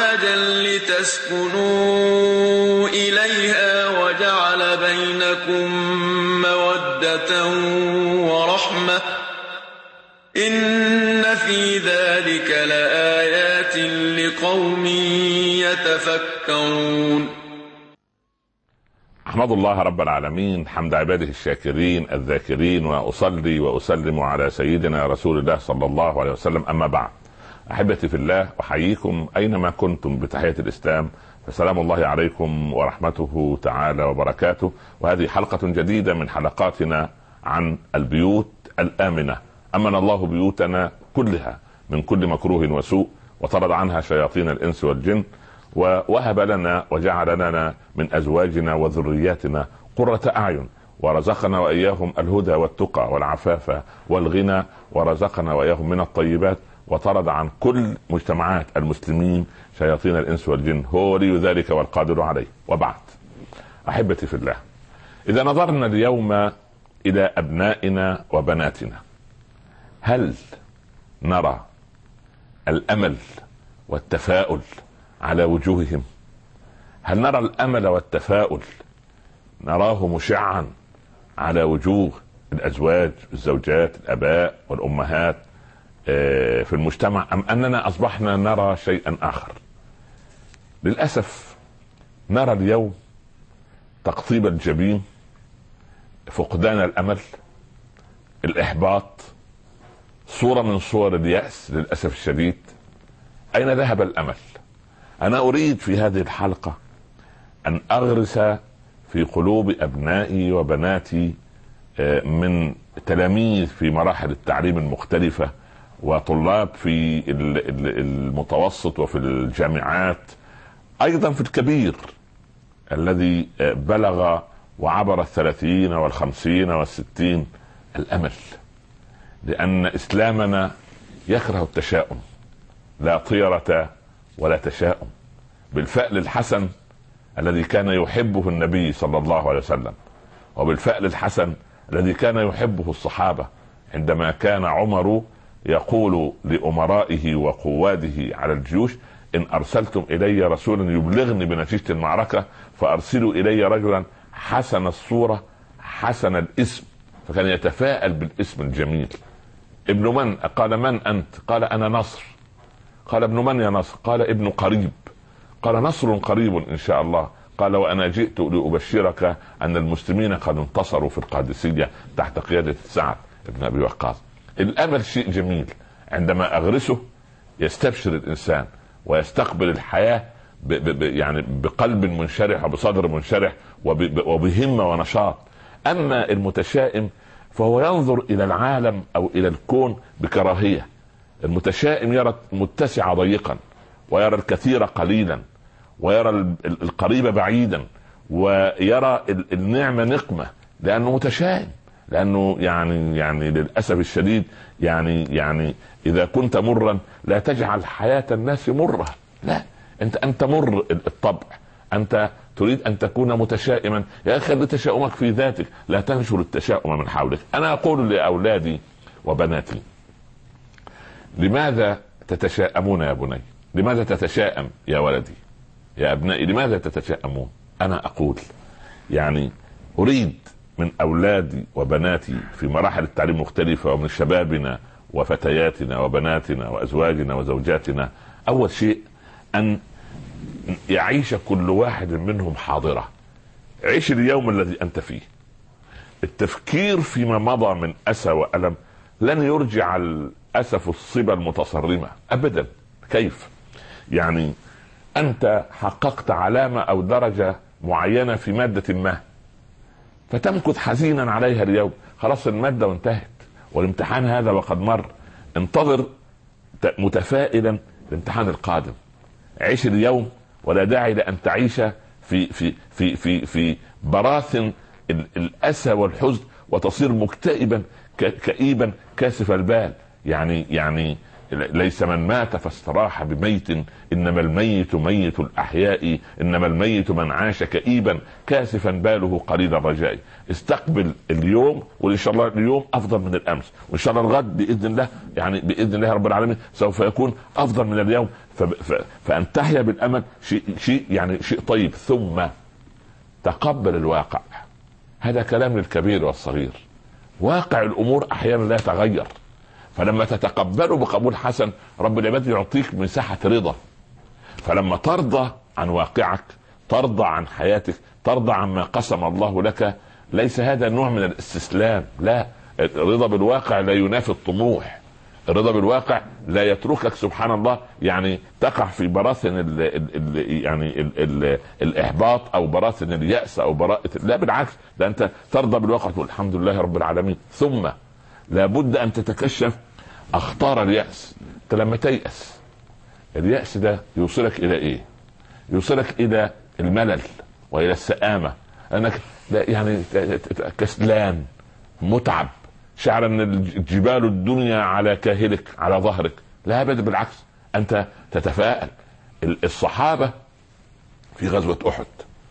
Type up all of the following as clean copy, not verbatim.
أزواجا لتسكنوا إليها وجعل بينكم مودة ورحمة إن في ذلك لآيات لقوم يتفكرون. أحمد الله رب العالمين حمد عباده الشاكرين الذاكرين، وأصلي وأسلم على سيدنا رسول الله صلى الله عليه وسلم. أما بعد، أحبتي في الله، أحييكم أينما كنتم بتحية الإسلام، فسلام الله عليكم ورحمته تعالى وبركاته. وهذه حلقة جديدة من حلقاتنا عن البيوت الآمنة. أمن الله بيوتنا كلها من كل مكروه وسوء، وطرد عنها شياطين الإنس والجن، ووهب لنا وجعل لنا من أزواجنا وذرياتنا قرة أعين، ورزقنا وإياهم الهدى والتقى والعفاف والغنى، ورزقنا وإياهم من الطيبات، وطرد عن كل مجتمعات المسلمين شياطين الإنس والجن. هو ولي ذلك والقادر عليه. وبعد، أحبتي في الله، إذا نظرنا اليوم إلى أبنائنا وبناتنا، هل نرى الأمل والتفاؤل على وجوههم؟ هل نرى الأمل والتفاؤل نراه مشعا على وجوه الأزواج، الزوجات، الآباء والأمهات في المجتمع، أم أننا أصبحنا نرى شيئا آخر؟ للأسف نرى اليوم تقطيب الجبين، فقدان الأمل، الإحباط، صورة من صور اليأس للأسف الشديد. أين ذهب الأمل؟ أنا أريد في هذه الحلقة أن أغرس في قلوب أبنائي وبناتي من تلاميذ في مراحل التعليم المختلفة، وطلاب في المتوسط وفي الجامعات، أيضا في الكبير الذي بلغ وعبر 30 و50 و60، الأمل. لأن إسلامنا يكره التشاؤم، لا طيرة ولا تشاؤم، بالفأل الحسن الذي كان يحبه النبي صلى الله عليه وسلم، وبالفأل الحسن الذي كان يحبه الصحابة، عندما كان عمر يقول لأمرائه وقواده على الجيوش: إن أرسلتم إلي رسولا يبلغني بنتيجة المعركة فأرسلوا إلي رجلا حسن الصورة حسن الاسم. فكان يتفاءل بالاسم الجميل. ابن من؟ قال: من أنت؟ قال: أنا نصر. قال: ابن من يا نصر؟ قال: ابن قريب. قال: نصر قريب إن شاء الله. قال: وأنا جئت لأبشرك أن المسلمين قد انتصروا في القادسية تحت قيادة سعد بن أبي وقاص. الأمل شيء جميل، عندما أغرسه يستبشر الإنسان ويستقبل الحياة يعني بقلب منشرح وبصدر منشرح وبهمة ونشاط. أما المتشائم فهو ينظر إلى العالم أو إلى الكون بكراهية. المتشائم يرى المتسع ضيقا، ويرى الكثير قليلا، ويرى القريب بعيدا، ويرى النعمة نقمة، لأنه متشائم. لأنه يعني للأسف الشديد يعني إذا كنت مرا لا تجعل حياة الناس مرة، لا، أنت مر الطبع، أنت تريد أن تكون متشائما، يا أخي خلي تشاؤمك في ذاتك، لا تنشر التشاؤم من حولك. أنا أقول لأولادي وبناتي: لماذا تتشائمون يا بني؟ لماذا تتشائم يا ولدي؟ يا أبنائي، لماذا تتشائمون؟ أنا أقول يعني أريد من أولادي وبناتي في مراحل التعليم المختلفة، ومن شبابنا وفتياتنا وبناتنا وأزواجنا وزوجاتنا، أول شيء أن يعيش كل واحد منهم حاضرة. عيش اليوم الذي أنت فيه. التفكير فيما مضى من أسى وألم لن يرجع الأسف الصبا المتصرمة أبدا. كيف؟ يعني أنت حققت علامة أو درجة معينة في مادة ما، فتمكث حزينا عليها اليوم، خلاص المادة وانتهت والامتحان هذا وقد مر. انتظر متفائلا الامتحان القادم. عيش اليوم، ولا داعي لأن تعيش في في في في في براثن الأسى والحزن، وتصير مكتئبا كئيبا كاسف البال. يعني ليس من مات فاستراح بميت، إنما الميت ميت الأحياء، إنما الميت من عاش كئيبا كاسفا باله قليل الرجاء. استقبل اليوم، وإن شاء الله اليوم أفضل من الأمس، وإن شاء الله الغد بإذن الله، يعني بإذن الله رب العالمين سوف يكون أفضل من اليوم. فأن تحيا بالأمل شيء طيب. ثم تقبل الواقع. هذا كلام للكبير والصغير. واقع الأمور أحيانا لا يتغير، فلما تتقبله بقبول حسن رب العباد يعطيك مساحة رضا. فلما ترضى عن واقعك، ترضى عن حياتك، ترضى عما قسم الله لك، ليس هذا نوع من الاستسلام، لا. الرضا بالواقع لا ينافي الطموح. الرضا بالواقع لا يتركك سبحان الله يعني تقع في براثن الإحباط أو براثن اليأس أو لا، بالعكس، ده أنت ترضى بالواقع تقول الحمد لله رب العالمين. ثم لابد أن تتكشف أخطار اليأس. أنت لما تيأس، اليأس ده يوصلك إلى إيه؟ يوصلك إلى الملل وإلى السآمة، أنك يعني كسلان متعب، شعر أن الجبال الدنيا على كاهلك على ظهرك. لا أبدا، بالعكس، أنت تتفائل. الصحابة في غزوة أحد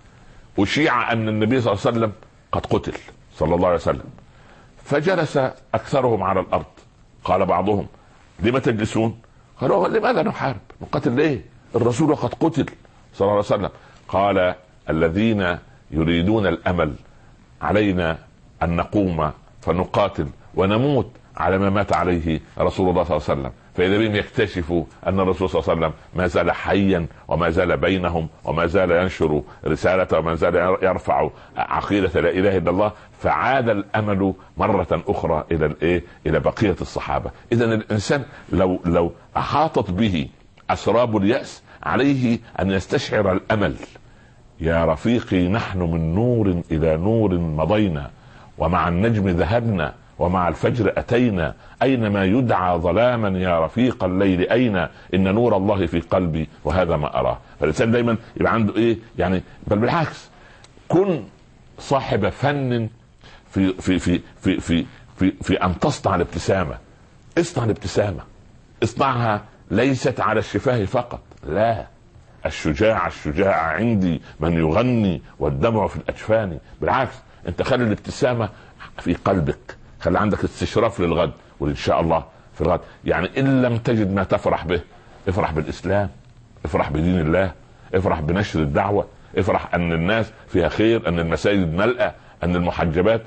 أشيع أن النبي صلى الله عليه وسلم قد قتل صلى الله عليه وسلم، فجلس أكثرهم على الأرض. قال بعضهم لما تجلسون؟ قالوا لماذا نحارب؟ نقاتل ليه؟ الرسول قد قتل صلى الله عليه وسلم. قال الذين يريدون الأمل علينا أن نقوم فنقاتل ونموت على ما مات عليه رسول الله صلى الله عليه وسلم. فإذا بهم يكتشفوا أن الرسول صلى الله عليه وسلم ما زال حيا وما زال بينهم وما زال ينشر رسالته وما زال يرفع عقيدة لا إله إلا الله، فعاد الأمل مرة أخرى إلى بقية الصحابة. إذا الإنسان لو أحاطت به أسراب اليأس عليه أن يستشعر الأمل. يا رفيقي نحن من نور إلى نور مضينا، ومع النجم ذهبنا، ومع الفجر أتينا، أينما يدعى ظلاما يا رفيق الليل أين، إن نور الله في قلبي وهذا ما أراه. فالإنسان دايما يبقى عنده بل بالعكس، كن صاحب فن في في في في في في, في أن تصنع الابتسامة. اصنع الابتسامة، اصنعها ليست على الشفاه فقط، لا. الشجاع عندي من يغني والدمع في الأجفان. بالعكس، انت خلي الابتسامة في قلبك، خلي عندك استشراف للغد، وإن شاء الله في الغد يعني إن لم تجد ما تفرح به، افرح بالإسلام، افرح بدين الله، افرح بنشر الدعوة، افرح أن الناس فيها خير، أن المساجد ملأة، أن المحجبات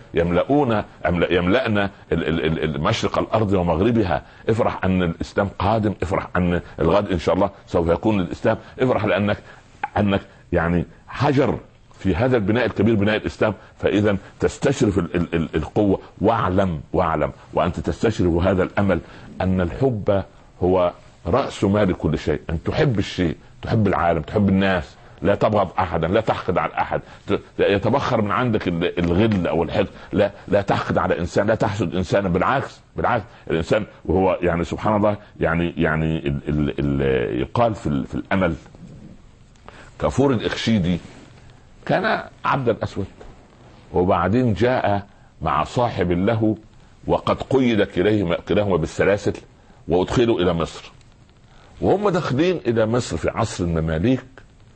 يملأنا مشرق الأرض ومغربها. افرح أن الإسلام قادم، افرح أن الغد إن شاء الله سوف يكون الإسلام. افرح لأنك يعني حجر في هذا البناء الكبير، بناء الإسلام. فإذا تستشرف القوة. واعلم وأنت تستشرف هذا الأمل أن الحب هو رأس مال كل شيء. أن تحب الشيء، تحب العالم، تحب الناس، لا تبغض أحدا، لا تحقد على أحد، يتبخر من عندك الغل أو الحقد، لا تحقد على إنسان، لا تحسد إنسانا. بالعكس الإنسان وهو يعني سبحان الله يعني يقال في الأمل. كافور الإخشيدي كان عبدا أسود، وبعدين جاء مع صاحب له وقد قيد كلاهما بالسلاسل وادخلوا إلى مصر. وهم داخلين إلى مصر في عصر المماليك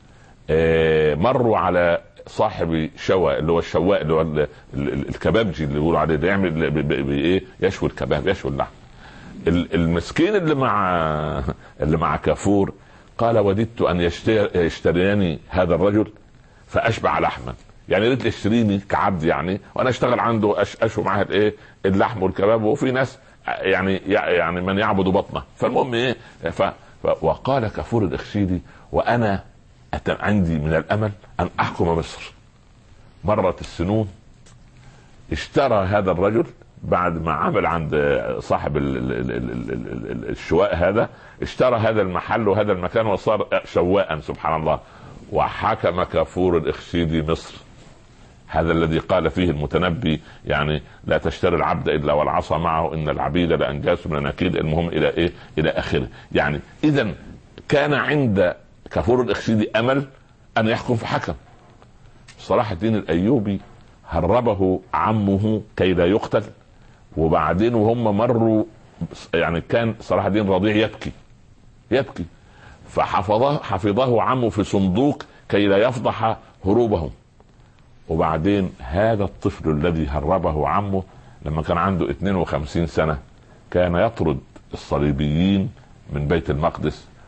مروا على صاحب شوا، اللي هو الشواء، اللي هو الكبابجي اللي بيقولوا عليه، ده يعمل يشوي الكباب، يشوي اللحم. المسكين اللي مع كافور قال وددت أن يشتريني هذا الرجل فأشبع لحما، يعني ريت يشتريني كعبد يعني، وانا اشتغل عنده اشوي معاه اللحم والكباب، وفي ناس يعني من يعبد بطنه. فالمهم وقال كافور الإخشيدي وانا عندي من الامل ان احكم مصر. مرت السنون، اشترى هذا الرجل بعد ما عمل عند صاحب الشواء هذا، اشترى هذا المحل وهذا المكان وصار شواء سبحان الله. وحكم كافور الإخشيدي مصر، هذا الذي قال فيه المتنبي يعني لا تشتري العبد الا والعصا معه، ان العبيد لانجاس من نكيد. المهم الى اخره. يعني اذا كان عند كافور الإخشيدي امل ان يحكم فحكم. صلاح الدين الايوبي هربه عمه كي لا يقتل، وبعدين وهم مروا يعني كان صلاح الدين رضيع يبكي فحفظه عمه في صندوق كي لا يفضح هروبهم. وبعدين هذا الطفل الذي هربه عمه لما كان عنده 52 سنة كان يطرد الصليبيين من بيت المقدس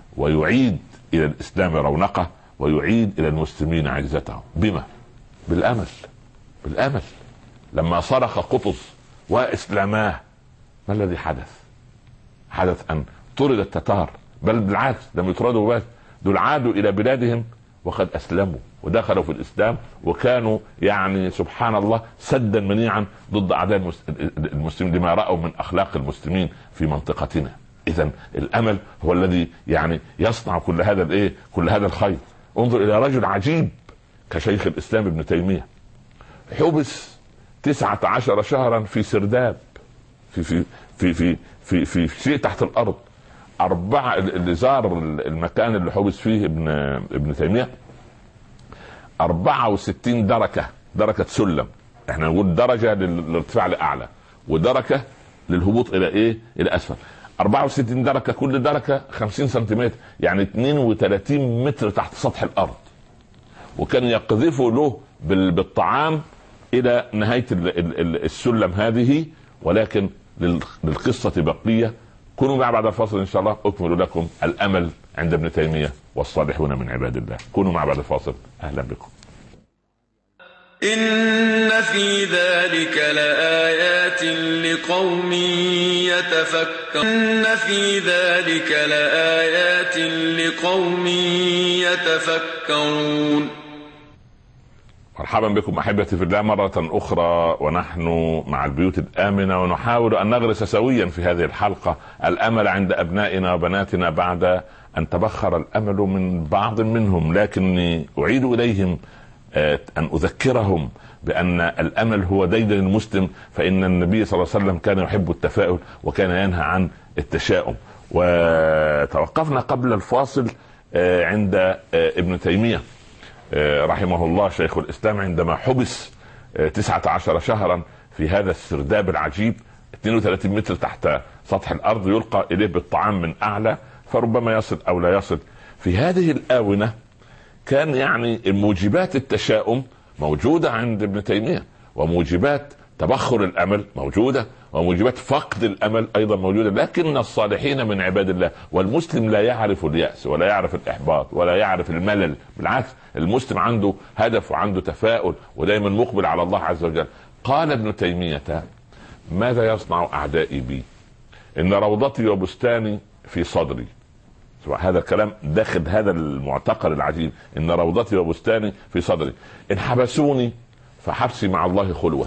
ويعيد إلى الإسلام رونقه ويعيد إلى المسلمين عزتهم. بما؟ بالأمل. بالأمل. لما صرخ قطز وإسلاماه، ما الذي حدث؟ حدث أن طرد التتار، بل بالعكس لم يطردوا بس، دول عادوا إلى بلادهم وقد أسلموا ودخلوا في الإسلام، وكانوا يعني سبحان الله سدا منيعا ضد أعداء المسلمين لما رأوا من أخلاق المسلمين في منطقتنا. إذن الأمل هو الذي يعني يصنع كل هذا كل هذا الخير. انظر إلى رجل عجيب كشيخ الإسلام ابن تيمية، حبس 19 شهرا في سرداب في في في في في, في شيء تحت الأرض. اللي زار المكان اللي حبس فيه ابن تيمية 64 دركة سلم. احنا نقول درجة للارتفاع لأعلى ودركة للهبوط إلى إلى أسفل. 64 دركة، كل دركة 50 سنتيمتر، يعني 32 متر تحت سطح الأرض. وكان يقذفوا له بالطعام إلى نهاية السلم هذه. ولكن للقصة بقية. كونوا معي بعد الفاصل إن شاء الله أكمل لكم الأمل عند ابن تيمية والصالحون من عباد الله. كونوا معي بعد الفاصل. أهلا بكم. إن في ذلك لآيات لقوم يتفكرون. إن في ذلك لآيات لقوم يتفكرون. مرحبا بكم أحبتي في الله مرة أخرى، ونحن مع البيوت الآمنة، ونحاول أن نغرس سويا في هذه الحلقة الأمل عند أبنائنا وبناتنا بعد أن تبخر الأمل من بعض منهم. لكني أعيد إليهم أن أذكرهم بأن الأمل هو ديدن المسلم، فإن النبي صلى الله عليه وسلم كان يحب التفاؤل وكان ينهى عن التشاؤم. وتوقفنا قبل الفاصل عند ابن تيمية رحمه الله شيخ الإسلام عندما حبس 19 شهرا في هذا السرداب العجيب، 32 متر تحت سطح الأرض، يلقى إليه بالطعام من أعلى، فربما يصل أو لا يصل. في هذه الآونة كان يعني موجبات التشاؤم موجودة عند ابن تيمية، وموجبات تبخر الأمل موجودة، وموجبات فقد الأمل أيضا موجودة. لكن الصالحين من عباد الله، والمسلم لا يعرف اليأس ولا يعرف الإحباط ولا يعرف الملل، بالعكس المسلم عنده هدف وعنده تفاؤل ودائما مقبل على الله عز وجل. قال ابن تيمية: ماذا يصنع أعدائي بي؟ إن روضتي وبستاني في صدري. هذا الكلام داخل هذا المعتقل العجيب، إن روضتي وبستاني في صدري. إن حبسوني فحبسي مع الله خلوة،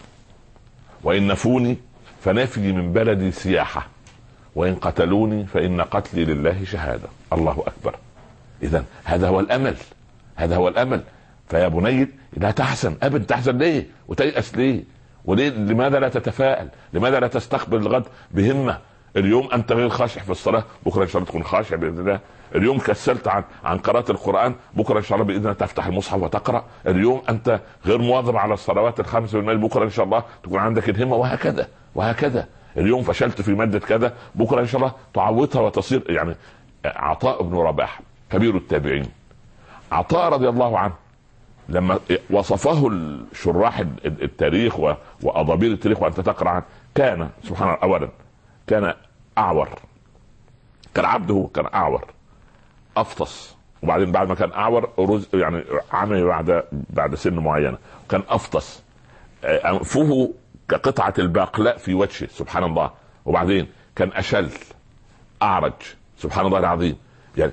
وإن نفوني فنفي من بلدي سياحة، وإن قتلوني فإن قتلي لله شهادة. الله أكبر. إذن هذا هو الأمل، هذا هو الأمل. فيا بني لا تحزن أبدا. تحزن ليه وتيأس ليه؟ وليه؟ لماذا لا تتفائل؟ لماذا لا تستقبل الغد بهمة؟ اليوم أنت غير خاشع في الصلاة، بكرة إن شاء الله تكون خاشع بإذن الله. اليوم كسلت عن قراءة القرآن، بكرة إن شاء الله بإذن الله تفتح المصحف وتقرأ. اليوم أنت غير مواظب على الصلوات الخمس بالليل، بكرة إن شاء الله تكون عندك الهمة، وهكذا وهكذا. اليوم فشلت في مادة كذا، بكرة إن شاء الله تعوضها وتصير. يعني عطاء بن رباح كبير التابعين، عطاء رضي الله عنه، لما وصفه الشراح التاريخ وأضابير التاريخ وأنت تقرأ عنه، كان سبحان الله أولا كان أعور، كان عبده كان أعور أفطس، وبعدين بعد ما كان أعور يعني عمي بعد سن معينة كان أفطس، أنفه كقطعة الباقلاء في وجهه سبحان الله، وبعدين كان أشل أعرج سبحان الله العظيم، يعني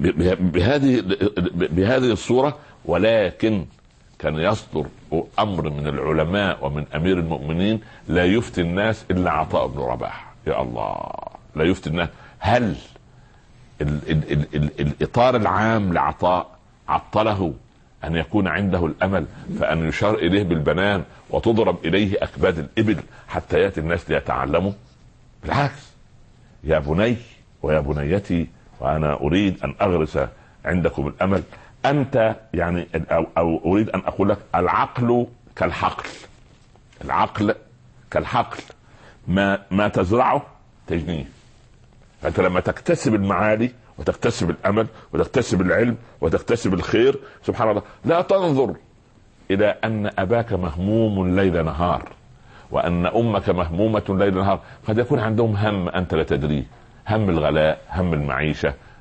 بهذه الصورة. ولكن كان يصدر أمر من العلماء ومن أمير المؤمنين لا يفتي الناس إلا عطاء بن رباح. يا الله، لا يفتي الناس. هل الإطار العام لعطاء عطله أن يكون عنده الأمل، فأن يشار إليه بالبنان وتضرب إليه أكباد الإبل حتى يأتي الناس ليتعلموا؟ بالعكس. يا بني ويا بنيتي، وأنا أريد أن أغرس عندكم الأمل. أنت يعني أو أريد أن أقول لك: العقل كالحقل، العقل كالحقل، ما تزرعه تجنيه. فأنت لما تكتسب المعالي وتكتسب الأمل وتكتسب العلم وتكتسب الخير سبحان الله، لا تنظر إلى أن أباك مهموم ليل نهار وأن أمك مهمومة ليل نهار. قد يكون عندهم هم أنت لا تدريه، هم الغلاء، هم المعيشة،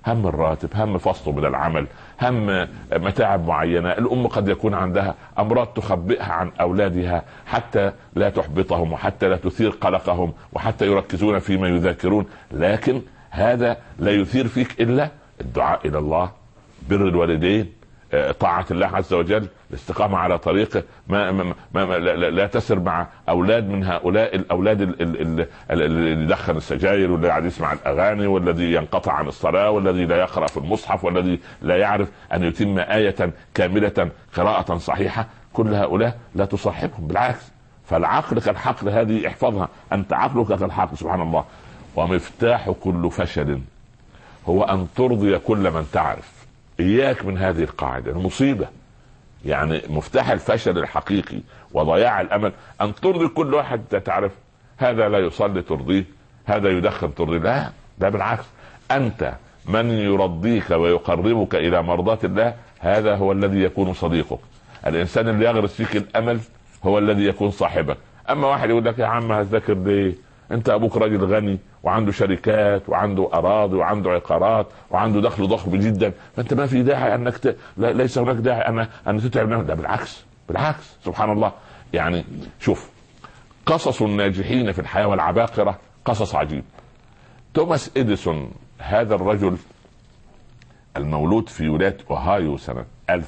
هم الراتب، هم فصله من العمل، هم متاعب معينة. الأم قد يكون عندها أمراض تخبئها عن أولادها حتى لا تحبطهم وحتى لا تثير قلقهم وحتى يركزون فيما يذاكرون، لكن هذا لا يثير فيك إلا الدعاء إلى الله، بر الوالدين، طاعة الله عز وجل، الاستقامة على طريقه، لا تسر مع أولاد من هؤلاء الأولاد اللي يدخن السجاير والذي قاعد يسمع الأغاني والذي ينقطع عن الصلاة والذي لا يقرأ في المصحف والذي لا يعرف أن يتم آية كاملة قراءة صحيحة. كل هؤلاء لا تصاحبهم، بالعكس. فالعقل كالحقل هذه احفظها، أنت عقلك كالحقل، سبحان الله. ومفتاح كل فشل هو أن ترضي كل من تعرف. إياك من هذه القاعدة، المصيبة يعني مفتاح الفشل الحقيقي وضياع الأمل أن ترضي كل واحد تعرف. هذا لا يصلي ترضيه، هذا يدخن ترضيه، لا، ده بالعكس. أنت من يرضيك ويقربك إلى مرضاة الله هذا هو الذي يكون صديقك. الإنسان اللي يغرس فيك الأمل هو الذي يكون صاحبك. أما واحد يقول لك يا عم هتذاكر ليه؟ انت ابوك راجل غني وعنده شركات وعنده اراضي وعنده عقارات وعنده دخل ضخم جدا، فانت ما في داعي انك ليس هناك داعي ان تتعب نفسك. ده بالعكس سبحان الله. يعني شوف قصص الناجحين في الحياة والعباقرة قصص عجيب. توماس إديسون هذا الرجل المولود في ولاية أوهايو سنة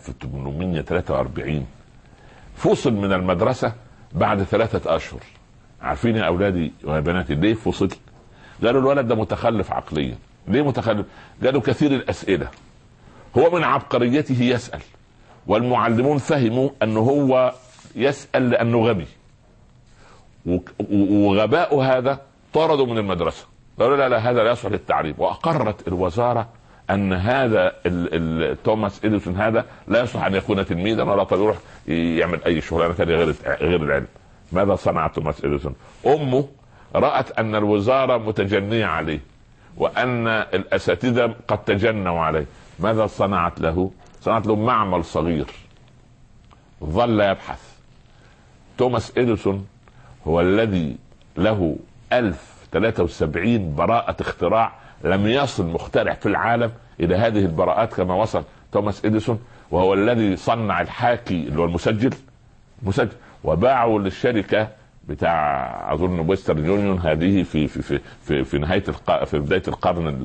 1843 فصل من المدرسة بعد 3 أشهر. عارفين يا أولادي وبناتي ليه فصل؟ قالوا الولد ده متخلف عقليا. ليه متخلف؟ قالوا كثير الأسئلة، هو من عبقريته يسأل، والمعلمون فهموا أنه هو يسأل لأنه غبي، وغباء هذا طردوا من المدرسة. قالوا لا هذا لا يصلح للتعليم. وأقرت الوزارة أن هذا توماس إديسون هذا لا يصلح أن يكون تلميذا ولا يروح يعمل أي شغلانة ثانية غير العلم. ماذا صنع توماس إديسون؟ أمه رأت أن الوزارة متجنية عليه وأن الأساتذة قد تجنوا عليه. ماذا صنعت له؟ صنعت له معمل صغير ظل يبحث. توماس إديسون هو الذي له 1073 براءة اختراع. لم يصل مخترع في العالم إلى هذه البراءات كما وصل توماس إديسون. وهو الذي صنع الحاكي اللي هو المسجل وباعوا للشركة بتاع اظن ويسترن يونيون هذه في نهايه في بدايه القرن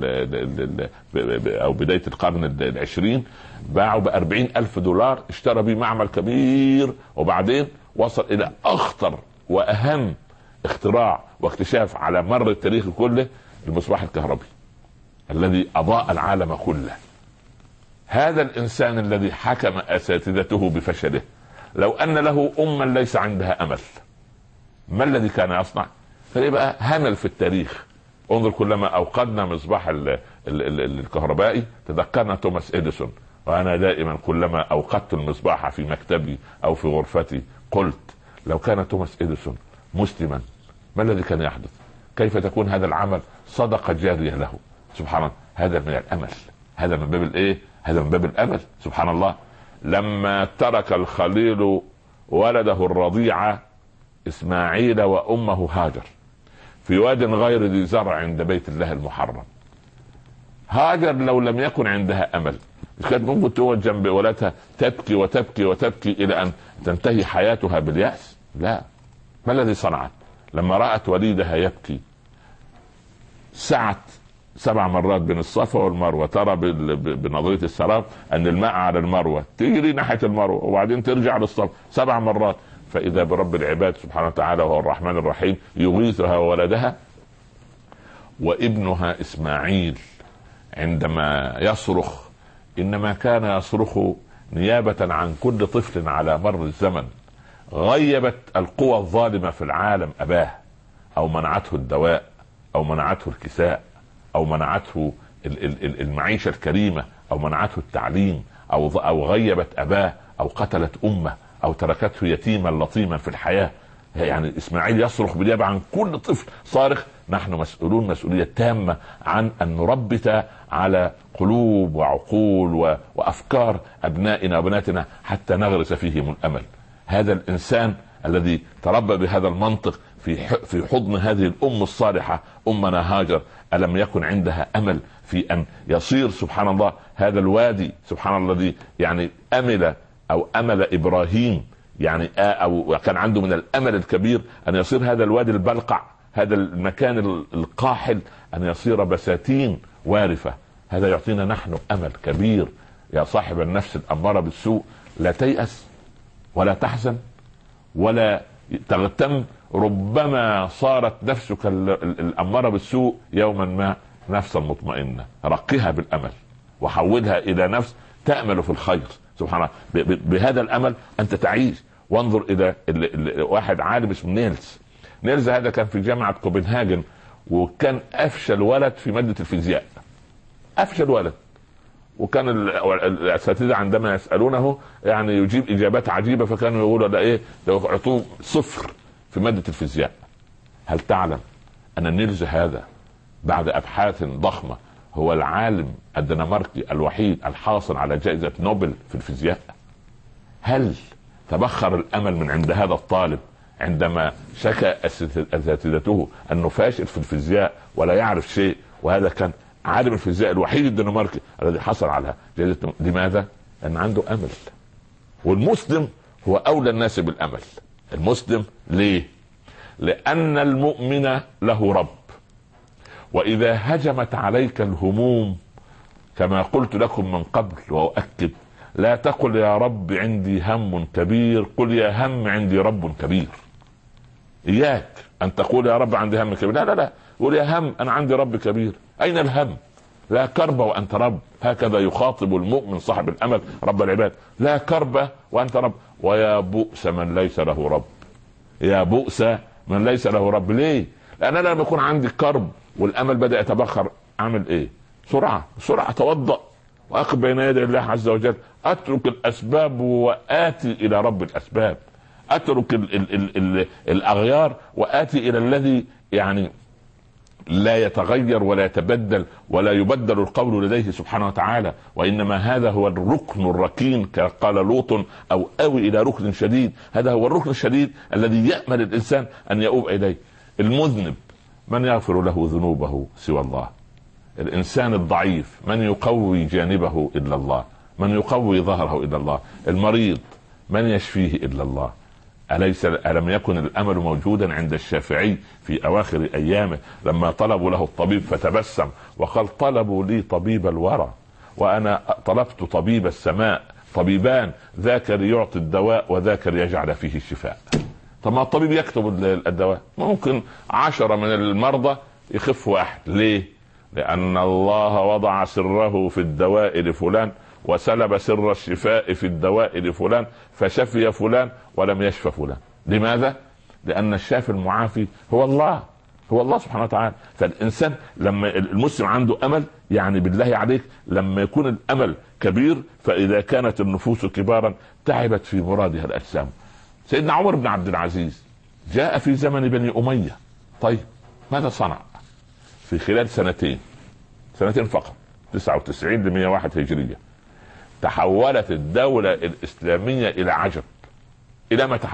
او بدايه القرن العشرين. باعوا ب$40,000 اشترى به معمل كبير. وبعدين وصل الى اخطر واهم اختراع واكتشاف على مر التاريخ كله، المصباح الكهربي الذي اضاء العالم كله. هذا الانسان الذي حكم اساتذته بفشله، لو ان له امه ليس عندها امل ما الذي كان يصنع؟ فيبقى همل في التاريخ. انظر كلما اوقدنا مصباح الكهربائي تذكرنا توماس إديسون. وانا دائما كلما اوقدت المصباح في مكتبي او في غرفتي قلت لو كان توماس إديسون مسلما ما الذي كان يحدث؟ كيف تكون هذا العمل صدقة جارية له؟ سبحان الله. هذا من الامل، هذا من باب الايه؟ هذا من باب الامل. سبحان الله. لما ترك الخليل ولده الرضيع إسماعيل وأمه هاجر في واد غير ذي زرع عند بيت الله المحرم. هاجر لو لم يكن عندها أمل كانت ممكن تقعد جنب ولدها تبكي وتبكي وتبكي إلى أن تنتهي حياتها باليأس. لا، ما الذي صنعت؟ لما رأت وليدها يبكي سعت 7 مرات بين الصفا والمروة، ترى بنظرية السراب أن الماء على المروة تجري ناحية المروة وبعدين ترجع للصفا 7 مرات. فإذا برب العباد سبحانه وتعالى وهو الرحمن الرحيم يغيثها وولدها. وابنها إسماعيل عندما يصرخ إنما كان يصرخ نيابة عن كل طفل على مر الزمن. غيبت القوى الظالمة في العالم أباه، أو منعته الدواء، أو منعته الكساء، أو منعته المعيشة الكريمة، أو منعته التعليم، أو غيبت أباه، أو قتلت أمه، أو تركته يتيما لطيما في الحياة. يعني إسماعيل يصرخ بالنيابة عن كل طفل صارخ. نحن مسؤولون مسؤولية تامة عن أن نربط على قلوب وعقول وأفكار أبنائنا وبناتنا حتى نغرس فيهم الأمل. هذا الإنسان الذي تربى بهذا المنطق في حضن هذه الأم الصالحة أمنا هاجر، ألم يكن عندها أمل في أن يصير سبحان الله هذا الوادي سبحان الله الذي يعني أمل إبراهيم يعني أو كان عنده من الأمل الكبير أن يصير هذا الوادي البلقع، هذا المكان القاحل، أن يصير بساتين وارفة. هذا يعطينا نحن أمل كبير. يا صاحب النفس الأمارة بالسوء لا تيأس ولا تحزن ولا تغتم، ربما صارت نفسك الأمارة بالسوء يوما ما نفسا مطمئنة، رقها بالأمل وحولها إلى نفس تأمل في الخير سبحان الله. بهذا الأمل أنت تعيش. وانظر إلى واحد عالم اسمه نيلز هذا كان في جامعة كوبنهاجن، وكان أفشل ولد في مادة الفيزياء، أفشل ولد. وكان الأساتذة عندما يسألونه يعني يجيب إجابات عجيبة، فكانوا يقولوا ده إيه، ده يعطوه 0 في مادة الفيزياء. هل تعلم أن نيلز هذا بعد أبحاث ضخمة هو العالم الدنماركي الوحيد الحاصل على جائزة نوبل في الفيزياء؟ هل تبخر الأمل من عند هذا الطالب عندما شكى أساتذته أنه فاشل في الفيزياء ولا يعرف شيء، وهذا كان عالم الفيزياء الوحيد الدنماركي الذي حصل على جائزة؟ لماذا؟ لأن عنده أمل. والمسلم هو أولى الناس بالأمل. المسلم ليه؟ لأن المؤمن له رب، وإذا هجمت عليك الهموم كما قلت لكم من قبل وأؤكد، لا تقل يا رب عندي هم كبير، قل يا هم عندي رب كبير. إياك أن تقول يا رب عندي هم كبير، لا لا لا، قل يا هم أنا عندي رب كبير. أين الهم؟ لا كرب وأنت رب. هكذا يخاطب المؤمن صاحب الأمل رب العباد، لا كرب وأنت رب. ويا بؤس من ليس له رب، يا بؤس من ليس له رب. ليه؟ لأن أنا لما يكون عندي كرب والأمل بدأ يتبخر أعمل إيه؟ بسرعة توضأ وأقف بين يدي الله عز وجل، أترك الأسباب وآتي إلى رب الأسباب، أترك الأغيار وآتي إلى الذي يعني لا يتغير ولا يتبدل ولا يبدل القول لديه سبحانه وتعالى، وإنما هذا هو الركن الركين قال لوط، أو أوي إلى ركن شديد. هذا هو الركن الشديد الذي يأمل الإنسان أن يؤوب إليه. المذنب من يغفر له ذنوبه سوى الله؟ الإنسان الضعيف من يقوي جانبه إلا الله؟ من يقوي ظهره إلا الله؟ المريض من يشفيه إلا الله؟ ألم يكن الأمل موجودا عند الشافعي في أواخر أيامه لما طلبوا له الطبيب فتبسم وقال طلبوا لي طبيب الورى وأنا طلبت طبيب السماء، طبيبان ذاك ليعطي الدواء وذاك ليجعل فيه الشفاء. طب ما الطبيب يكتب الدواء، ممكن 10 من المرضى يخف 1. ليه؟ لأن الله وضع سره في الدواء لفلان وسلب سر الشفاء في الدواء لفلان، فشفي فلان ولم يشفى فلان. لماذا؟ لأن الشافي المعافي هو الله سبحانه وتعالى. فالإنسان لما المسلم عنده أمل، يعني بالله عليك لما يكون الأمل كبير، فإذا كانت النفوس كبارا تعبت في مرادها الأجسام. سيدنا عمر بن عبد العزيز جاء في زمن بني أمية. طيب ماذا صنع؟ في خلال سنتين فقط 99 ل 101 هجرية تحولت الدولة الإسلامية إلى عجب. إلى ما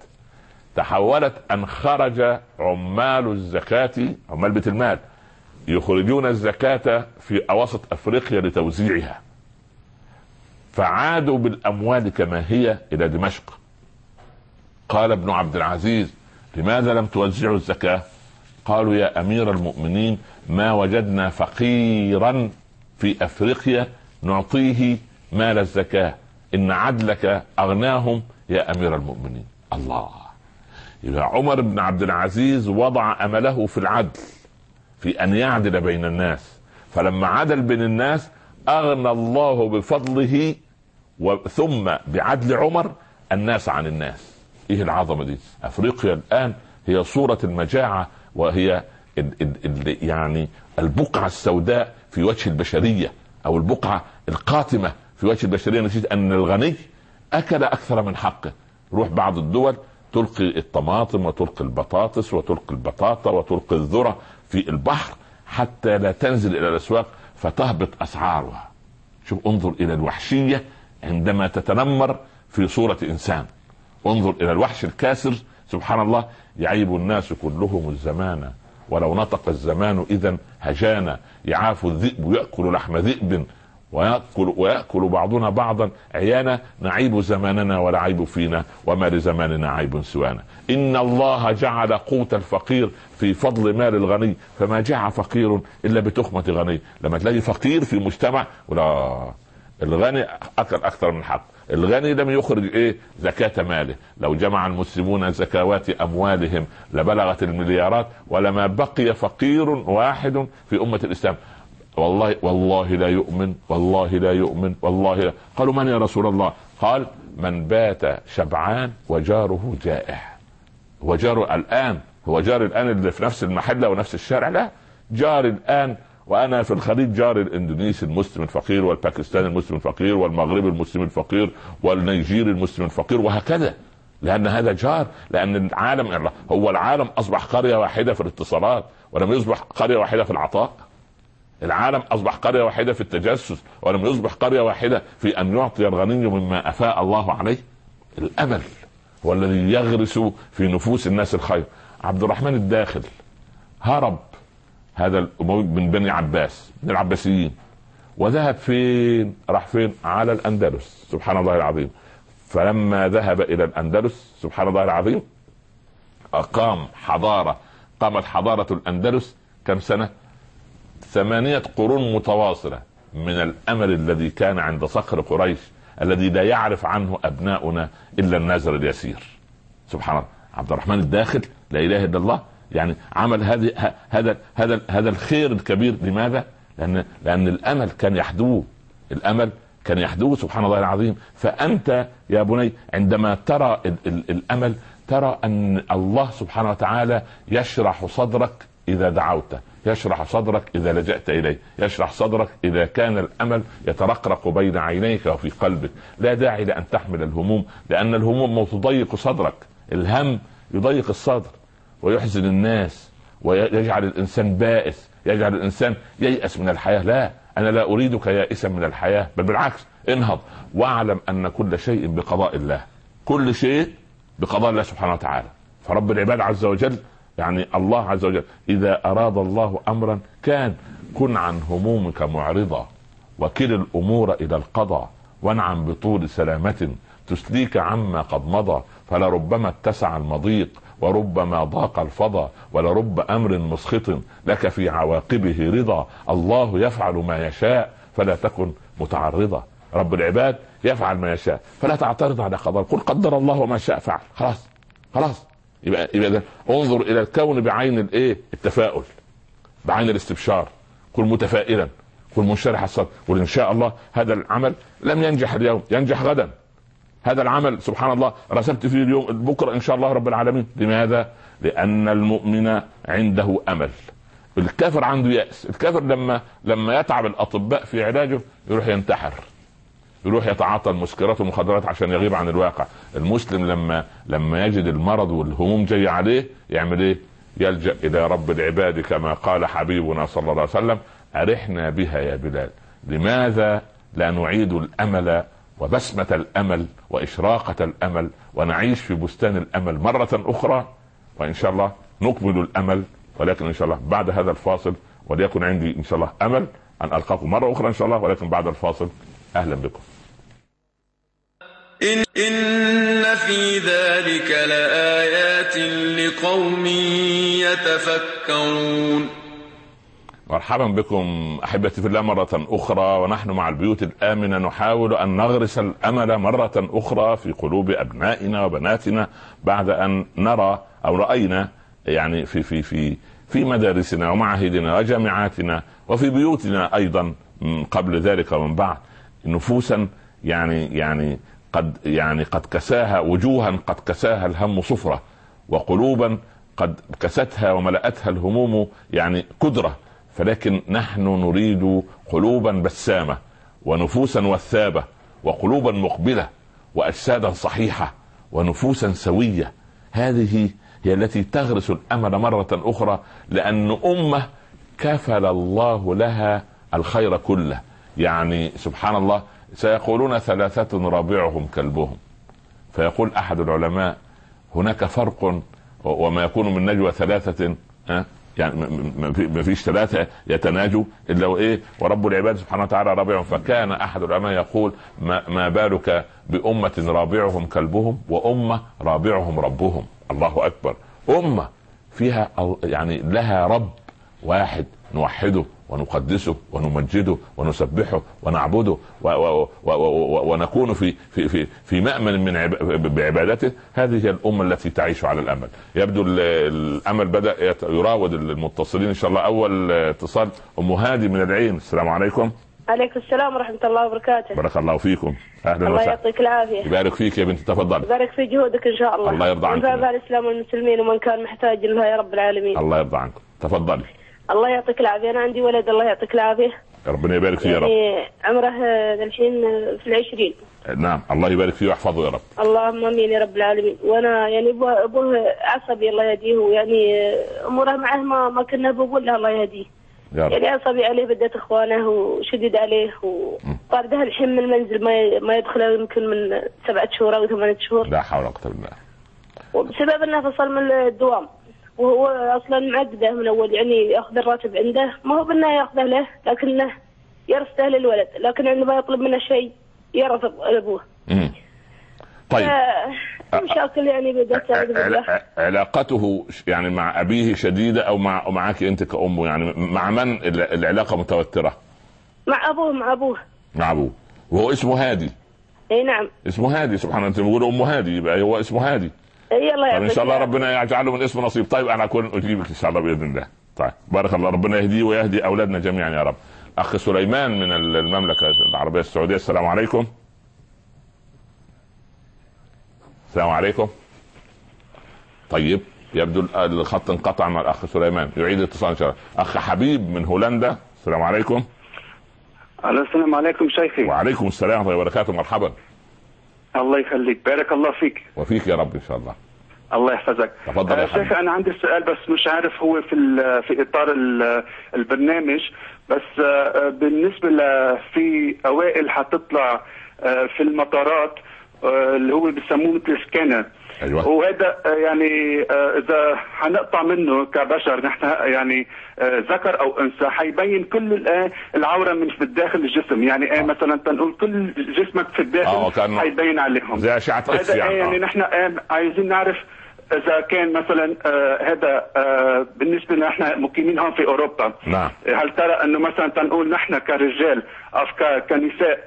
تحولت أن خرج عمال الزكاة، عمال بيت المال، يخرجون الزكاة في أوسط أفريقيا لتوزيعها، فعادوا بالأموال كما هي إلى دمشق. قال ابن عبد العزيز لماذا لم توزعوا الزكاة؟ قالوا يا أمير المؤمنين ما وجدنا فقيرا في أفريقيا نعطيه مال الزكاة، إن عدلك أغناهم يا أمير المؤمنين. الله. إذا عمر بن عبد العزيز وضع أمله في العدل، في أن يعدل بين الناس، فلما عدل بين الناس أغنى الله بفضله ثم بعدل عمر الناس عن الناس. إيه العظمة دي؟ أفريقيا الآن هي صورة المجاعة، وهي يعني البقعة السوداء في وجه البشرية، أو البقعة القاتمة في وجه البشرية، نتيجة أن الغني أكل أكثر من حقه. روح بعض الدول تلقي الطماطم وتلقي البطاطس وتلقي البطاطا وتلقي الذرة في البحر حتى لا تنزل إلى الأسواق فتهبط أسعارها. شوف، انظر إلى الوحشية عندما تتنمر في صورة إنسان. انظر إلى الوحش الكاسر سبحان الله. يعيب الناس كلهم الزمان ولو نطق الزمان إذا هجانا، يعاف الذئب يأكل لحم ذئب ويأكل بعضنا بعضا عيانا، نعيب زماننا ولا عيب فينا وما لزماننا عيب سوانا. إن الله جعل قوت الفقير في فضل مال الغني، فما جاع فقير إلا بتخمة غني. لما تلاقي فقير في مجتمع ولا الغني أكل أكثر من حق، الغني لم يخرج زكاة ماله، لو جمع المسلمون زكوات أموالهم لبلغت المليارات، ولما بقي فقير واحد في أمة الإسلام. والله لا يؤمن، والله لا يؤمن، والله لا. قالوا من يا رسول الله؟ قال من بات شبعان وجاره جائع. وجاره الآن هو جار الآن اللي في نفس المحلة ونفس الشارع؟ لا، جار الآن وانا في الخليج جار الاندونيسي المسلم الفقير، والباكستاني المسلم الفقير، والمغربي المسلم الفقير، والنيجيري المسلم الفقير، وهكذا. لان هذا جار، لان العالم هو العالم اصبح قرية واحدة في الاتصالات ولم يصبح قرية واحدة في العطاء. العالم اصبح قرية واحدة في التجسس ولم يصبح قرية واحدة في ان يعطي الغني مما افاء الله عليه. الامل هو الذي يغرس في نفوس الناس الخير. عبد الرحمن الداخل هرب هذا من بني عباس، من العباسيين، وذهب فين؟ راح فين؟ على الأندلس. سبحان الله العظيم. فلما ذهب إلى الأندلس سبحان الله العظيم أقام حضارة، قامت حضارة الأندلس كم سنة؟ 8 قرون متواصلة من الأمل الذي كان عند صقر قريش الذي لا يعرف عنه أبناؤنا إلا النازر اليسير. سبحان الله. عبد الرحمن الداخل لا إله إلا الله يعني عمل هذا الخير الكبير. لماذا؟ لأن الأمل كان يحدوه، الأمل كان يحدوه. سبحان الله العظيم. فأنت يا بني عندما ترى الأمل ترى أن الله سبحانه وتعالى يشرح صدرك إذا دعوته، يشرح صدرك إذا لجأت إليه، يشرح صدرك إذا كان الأمل يترقرق بين عينيك وفي قلبك. لا داعي لأن تحمل الهموم، لأن الهموم تضيق صدرك. الهم يضيق الصدر ويحزن الناس ويجعل الإنسان بائس، يجعل الإنسان ييأس من الحياة. لا، أنا لا أريدك يائسا من الحياة، بل بالعكس، انهض واعلم أن كل شيء بقضاء الله، كل شيء بقضاء الله سبحانه وتعالى. فرب العباد عز وجل يعني الله عز وجل إذا أراد الله أمرا كن عن همومك معرضا، وكل الأمور إلى القضاء، وانعم بطول سلامة تسليك عما قد مضى، فلربما اتسع المضيق وربما ضاق الفضا، ولرب أمر مسخط لك في عواقبه رضا. الله يفعل ما يشاء فلا تكن متعرضا. رب العباد يفعل ما يشاء فلا تعترض على قدر. قل قدر الله وما شاء فعل. خلاص. يبقى انظر إلى الكون بعين التفاؤل، بعين الاستبشار. كن متفائلا، كن منشرح الصدر، قل إن شاء الله هذا العمل لم ينجح اليوم ينجح غدا. هذا العمل سبحان الله رسمت فيه اليوم بكرة إن شاء الله رب العالمين. لماذا؟ لأن المؤمن عنده أمل. الكافر عنده يأس. الكافر لما يتعب الأطباء في علاجه يروح ينتحر، يروح يتعاطى المسكرات والمخدرات عشان يغيب عن الواقع. المسلم لما يجد المرض والهموم جاي عليه يعمل ايه؟ يلجأ إلى رب العباد كما قال حبيبنا صلى الله عليه وسلم: أرحنا بها يا بلال. لماذا لا نعيد الأمل وبسمة الأمل وإشراقة الأمل ونعيش في بستان الأمل مرة أخرى؟ وإن شاء الله نكمل الأمل، ولكن إن شاء الله بعد هذا الفاصل، وليكن عندي إن شاء الله أمل أن ألقاكم مرة أخرى إن شاء الله، ولكن بعد الفاصل. أهلا بكم. إن في ذلك لآيات لقوم يتفكرون. مرحبا بكم أحبتي في الله مرة أخرى، ونحن مع البيوت الآمنة نحاول أن نغرس الأمل مرة أخرى في قلوب أبنائنا وبناتنا بعد أن نرى أو رأينا يعني في مدارسنا ومعاهدنا وجامعاتنا وفي بيوتنا أيضا قبل ذلك ومن بعد نفوسا يعني قد كساها وجوها، قد كساها الهم صفرة، وقلوبا قد كستها وملأتها الهموم كدرة. فلكن نحن نريد قلوبا بسامة ونفوسا وثابة وقلوبا مقبلة وأجسادا صحيحة ونفوسا سوية. هذه هي التي تغرس الأمل مرة أخرى، لأن أمة كفل الله لها الخير كله. سبحان الله، سيقولون 3 رابعهم كلبهم. فيقول أحد العلماء: هناك فرق وما يكون من نجوى 3 يعني ما فيش ثلاثه يتناجوا الا وايه ورب العباد سبحانه وتعالى رابعهم. فكان احد العلماء يقول ما بالك بامه رابعهم كلبهم وامه رابعهم ربهم. الله اكبر. امه فيها يعني لها رب واحد نوحده ونقدسه ونمجده ونسبحه ونعبده ونكون في مأمن من بعبادته. هذه هي الأمة التي تعيش على الأمل. يبدو الأمل بدأ يراود المتصلين إن شاء الله. أول اتصال أم هادي من العين. السلام عليكم. عليكم السلام ورحمة الله وبركاته. بارك الله فيكم. أهلا وسهلا. الله يعطيك العافية. يبارك فيك يا بنت. تفضل. يبارك في جهودك إن شاء الله. الله يرضى عنك. وينفع الإسلام والمسلمين ومن كان محتاج لها يا رب العالمين. الله يرضى عنكم. تفضل. الله يعطيك العافية. أنا عندي ولد الله يعطيك العافية. ربنا يبارك فيه يا رب. يعني عمره الحين في 20. نعم الله يبارك فيه ويحفظه يا رب. اللهم امين يا رب العالمين. وانا يعني ابوه عصبي الله يهديه، يعني اموره معه ما كنا بقول له الله يهديه. يعني عصبي عليه بدأت اخوانه وشدد عليه وطارده الحين من المنزل ما يدخله يمكن من 7 شهور او 8 شهور. لا حول ولا قوة الا بالله. وبسبب انه فصل من الدوام وهو اصلا معقده من اول، يعني ياخذ الراتب عنده، ما هو بانه ياخذه له لكنه يرثه للولد، لكن عندما يطلب منه شيء يرفض ابوه. طيب مشاكل يعني بدأت علاقته يعني مع ابيه شديده او معك انت كأمه؟ يعني مع من العلاقه متوتره؟ مع ابوه. مع ابوه وهو اسمه هادي. اي نعم اسمه هادي. سبحان الله. انت بتقول ام هادي يبقى هو اسمه هادي. اي الله يعطيك. ان شاء الله ربنا يجعله من اسم نصيب. طيب انا اكون اجيبك ان شاء الله باذن الله. طيب بارك الله. ربنا يهديه ويهدي اولادنا جميعا يا رب. اخ سليمان من المملكه العربيه السعوديه. السلام عليكم. السلام عليكم. طيب يبدو الخط انقطع مع الاخ سليمان. يعيد الاتصال ان شاء الله. اخ حبيب من هولندا. السلام عليكم. السلام عليكم شيخي. وعليكم السلام ورحمه الله وبركاته. مرحبا. الله يخليك. بارك الله فيك. وفيك يا رب ان شاء الله. الله يحفظك. تفضل يا شيخ انا عندي سؤال بس مش عارف هو في اطار البرنامج، بس بالنسبه في اوائل حتطلع في المطارات اللي هو بيسموه مثل سكانر. أيوة. وهذا يعني اذا حنقطع منه كبشر نحن يعني ذكر او انثى حيبين كل العوره من في الداخل الجسم، يعني مثلا تنقول كل جسمك في الداخل حيبين عليهم زي اشعه اكس يعني نحن عايزين نعرف اذا كان مثلا هذا بالنسبه لنا نحن مقيمين هون في اوروبا. نعم. هل ترى انه مثلا تنقول نحن كرجال او كنساء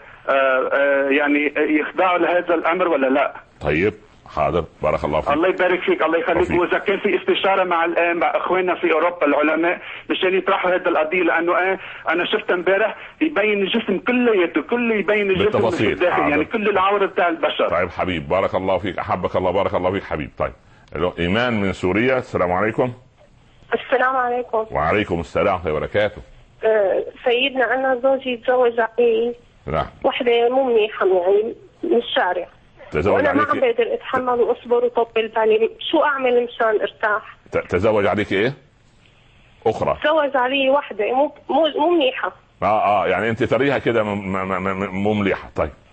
يعني يخضعوا لهذا الامر ولا لا؟ طيب حاضر. بارك الله فيك. الله يبارك فيك. الله يخليك. واذا كان في استشاره مع اخواننا في اوروبا العلماء مشان يطرحوا هذه القضيه، لانه انا شفت امبارح يبين الجسم كلياته، كله يبين الجسم في الداخل، يعني كل العوره بتاع البشر. طيب حبيب بارك الله فيك. احبك الله. بارك الله فيك حبيب. طيب ايمان من سوريا. السلام عليكم. السلام عليكم. وعليكم السلام ورحمه الله وبركاته. سيدنا انا زوجي تزوج علي وحده مو منيحه يعني من الشارع، وانا ما عم بقدر اتحمل واصبر وطول بالي. شو اعمل مشان ارتاح؟ تزوج عليك ايه؟ اخرى. تزوج علي وحده مو منيحه. يعني انت تريها كده مو مليحه.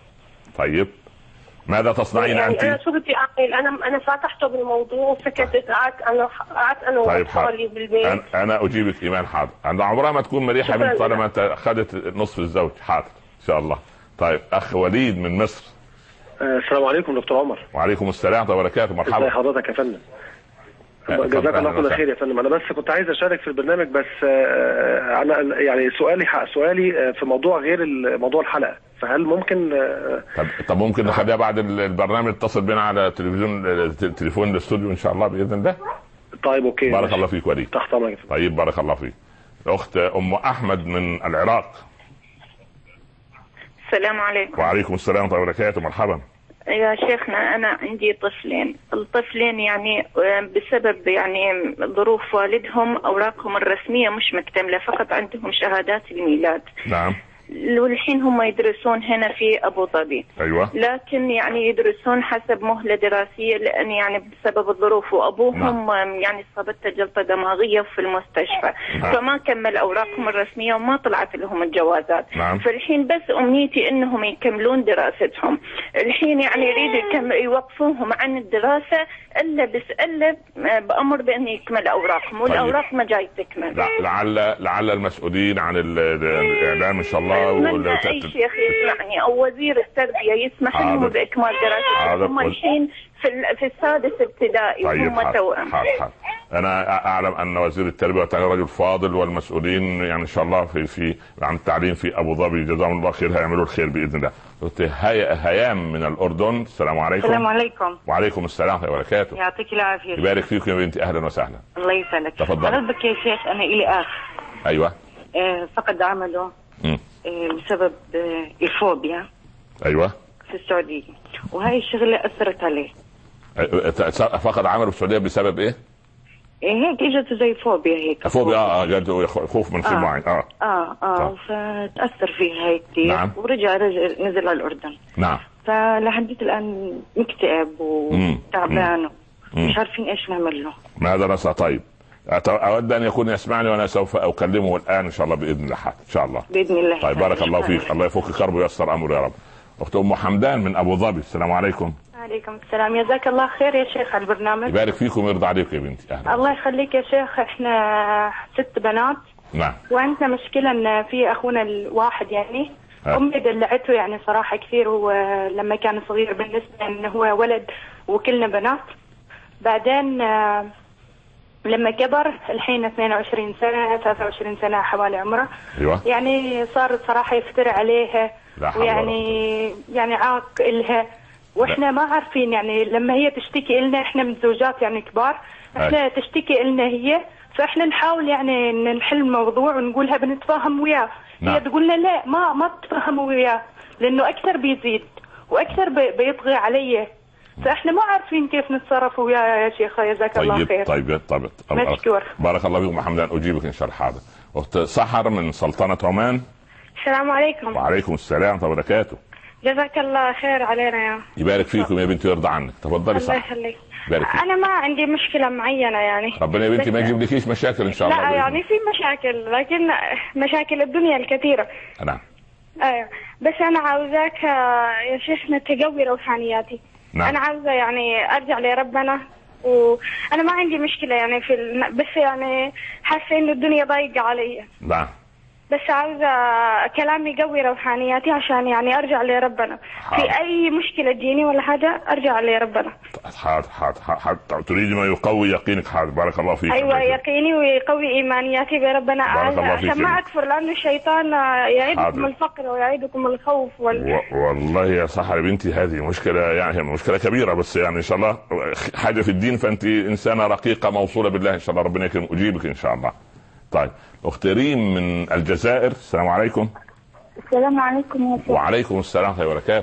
طيب ماذا تصنعين يعني انت؟ انا شو بدي اعمل؟ انا فتحته بالموضوع وسكتت. قعدت انا وشغلي بالبيت. انا اجيبك ايمان. حاضر. عمرها ما تكون مليحه من طالما انت اخذت نصف الزوج. حاضر ان شاء الله. طيب اخ وليد من مصر. السلام عليكم دكتور عمر. وعليكم السلام ورحمه الله وبركاته. مرحبا. ازي حضرتك يا فندم؟ جزاك الله كل خير يا فندم. انا بس كنت عايز اشارك في البرنامج، بس انا يعني سؤالي في موضوع غير موضوع الحلقه، فهل ممكن طب ممكن نخليها بعد البرنامج؟ اتصل بنا على تليفون الاستوديو ان شاء الله باذن الله. طيب اوكي. بارك الله فيك وليد. تحت امرك. طيب بارك الله فيك. اخت ام احمد من العراق. السلام عليكم. وعليكم السلام ورحمه الله وبركاته. مرحبا يا شيخنا. أنا عندي الطفلين يعني بسبب يعني ظروف والدهم أوراقهم الرسمية مش مكتملة، فقط عندهم شهادات الميلاد. نعم. والحين هم يدرسون هنا في أبو ظبي. أيوة. لكن يعني يدرسون حسب مهلة دراسية، لأن يعني بسبب الظروف، وأبوهم يعني صابته جلطة دماغية في المستشفى. فما كمل أوراقهم الرسمية وما طلعت لهم الجوازات. فالحين بس أمنيتي إنهم يكملون دراستهم. الحين يعني يريدوا يوقفوهم عن الدراسة إلا بأمر بأن يكمل أوراقهم، والأوراق ما جاي تكمل. لعل المسؤولين عن الإعلام إن شاء الله أي شيخ يسمعني أو وزير التربية يسمح لهم بإكمال دراستهم. هم الحين في السادس ابتدائي. طيب حاضر. أنا أعلم أن وزير التربية رجل فاضل، والمسؤولين يعني إن شاء الله في عن التعليم في أبو ظبي جزاهم الله خير هيعملوا الخير بإذن الله. هيام من الأردن، السلام عليكم. السلام عليكم. وعليكم السلام ورحمة الله وبركاته. يعطيك العافية. يبارك فيك يا بنتي، أهلا وسهلا. الله يسعدك. تفضل. حضرتك يا شيخ أنا إلي أخ. أيوة. فقد عمله بسبب الفوبيا. أيوة. في السعودية، وهاي الشغلة أثرت عليه. فقد عمله في السعودية بسبب إيه؟ هيك اجت زي فوبيا هيك. فوبيا خوف من شيء معين. فتأثر فيها هيك كثير. نعم. ورجع نزل على الأردن. نعم. فلحديت الآن مكتئب وتعبان مش عارفين ايش نعمل له. ماذا نصح؟ طيب أود أن يكون يسمعني وأنا سوف أكلمه الآن إن شاء الله بإذن الله. إن شاء الله بإذن الله. طيب بارك الله فيك، الله يفك كربه وييسر أمره يا رب. أخت أم حمدان من أبو ظبي، السلام عليكم. عليكم السلام، جزاك الله خير يا شيخ على البرنامج. يبارك فيكم ويرضى عليك يا بنتي. أهلا. الله يخليك يا شيخ، احنا 6 بنات. نعم. وعندنا مشكلة ان في اخونا الواحد يعني امي دلعته يعني صراحة كثير، هو لما كان صغير بالنسبة انه هو ولد وكلنا بنات. بعدين لما كبر الحين 22 سنة 23 سنة حوالي عمره. أيوة. يعني صار صراحة يفترع عليها، يعني عاق إلها، واحنا ما عارفين يعني لما هي تشتكي إلنا، احنا متزوجات يعني كبار، احنا تشتكي إلنا هي، فاحنا نحاول يعني نحل الموضوع ونقولها بنتفاهم وياه. هي تقولنا لا ما تتفاهموا وياه لأنه أكثر بيزيد وأكثر بيطغي علي، فاحنا ما عارفين كيف نتصرف وياه يا شيخ. جزاك الله خير. طيب مشكور. بارك الله فيكم حمدان، أجيبك إن شاء الله. حاضر. أخت سحر من سلطنة عمان. السلام عليكم. وعليكم السلام ورحمة الله وبركاته. جزاك الله خير علينا يا. يبارك فيكم يا بنتي ويرضى عنك. تفضلي. الله يخليك. انا ما عندي مشكله معينه يعني. ربنا يا بنتي ما يجيب لكيش مشاكل ان شاء الله. لا يعني في مشاكل، لكن مشاكل الدنيا الكثيره. نعم. ايوه بس انا عاوزاك يا شيخنا تقوي روحانياتي. نعم. انا عاوزه يعني ارجع لربنا، وانا ما عندي مشكله يعني بس يعني حاسه انه الدنيا ضايقه علي. نعم. بس عاوزة كلام يقوي روحانياتي عشان يعني أرجع لربنا. في أي مشكلة تجيني ولا حاجة أرجع لربنا. حاضر. تريد ما يقوي يقينك. حاضر. بارك الله فيك. أيوة يقيني ويقوي إيمانياتي بربنا عشان ما أكفر، لأن الشيطان يعيدكم الفقر ويعيدكم الخوف والله يا سحر يا بنتي هذه مشكلة، يعني مشكلة كبيرة، بس يعني إن شاء الله حاجة في الدين، فأنت إنسانة رقيقة موصولة بالله إن شاء الله، ربنا يكرم أجيبك إن شاء الله. طيب أخت ريم من الجزائر، السلام عليكم. السلام عليكم يا شيخ. وعليكم السلام ورحمة الله وبركاته.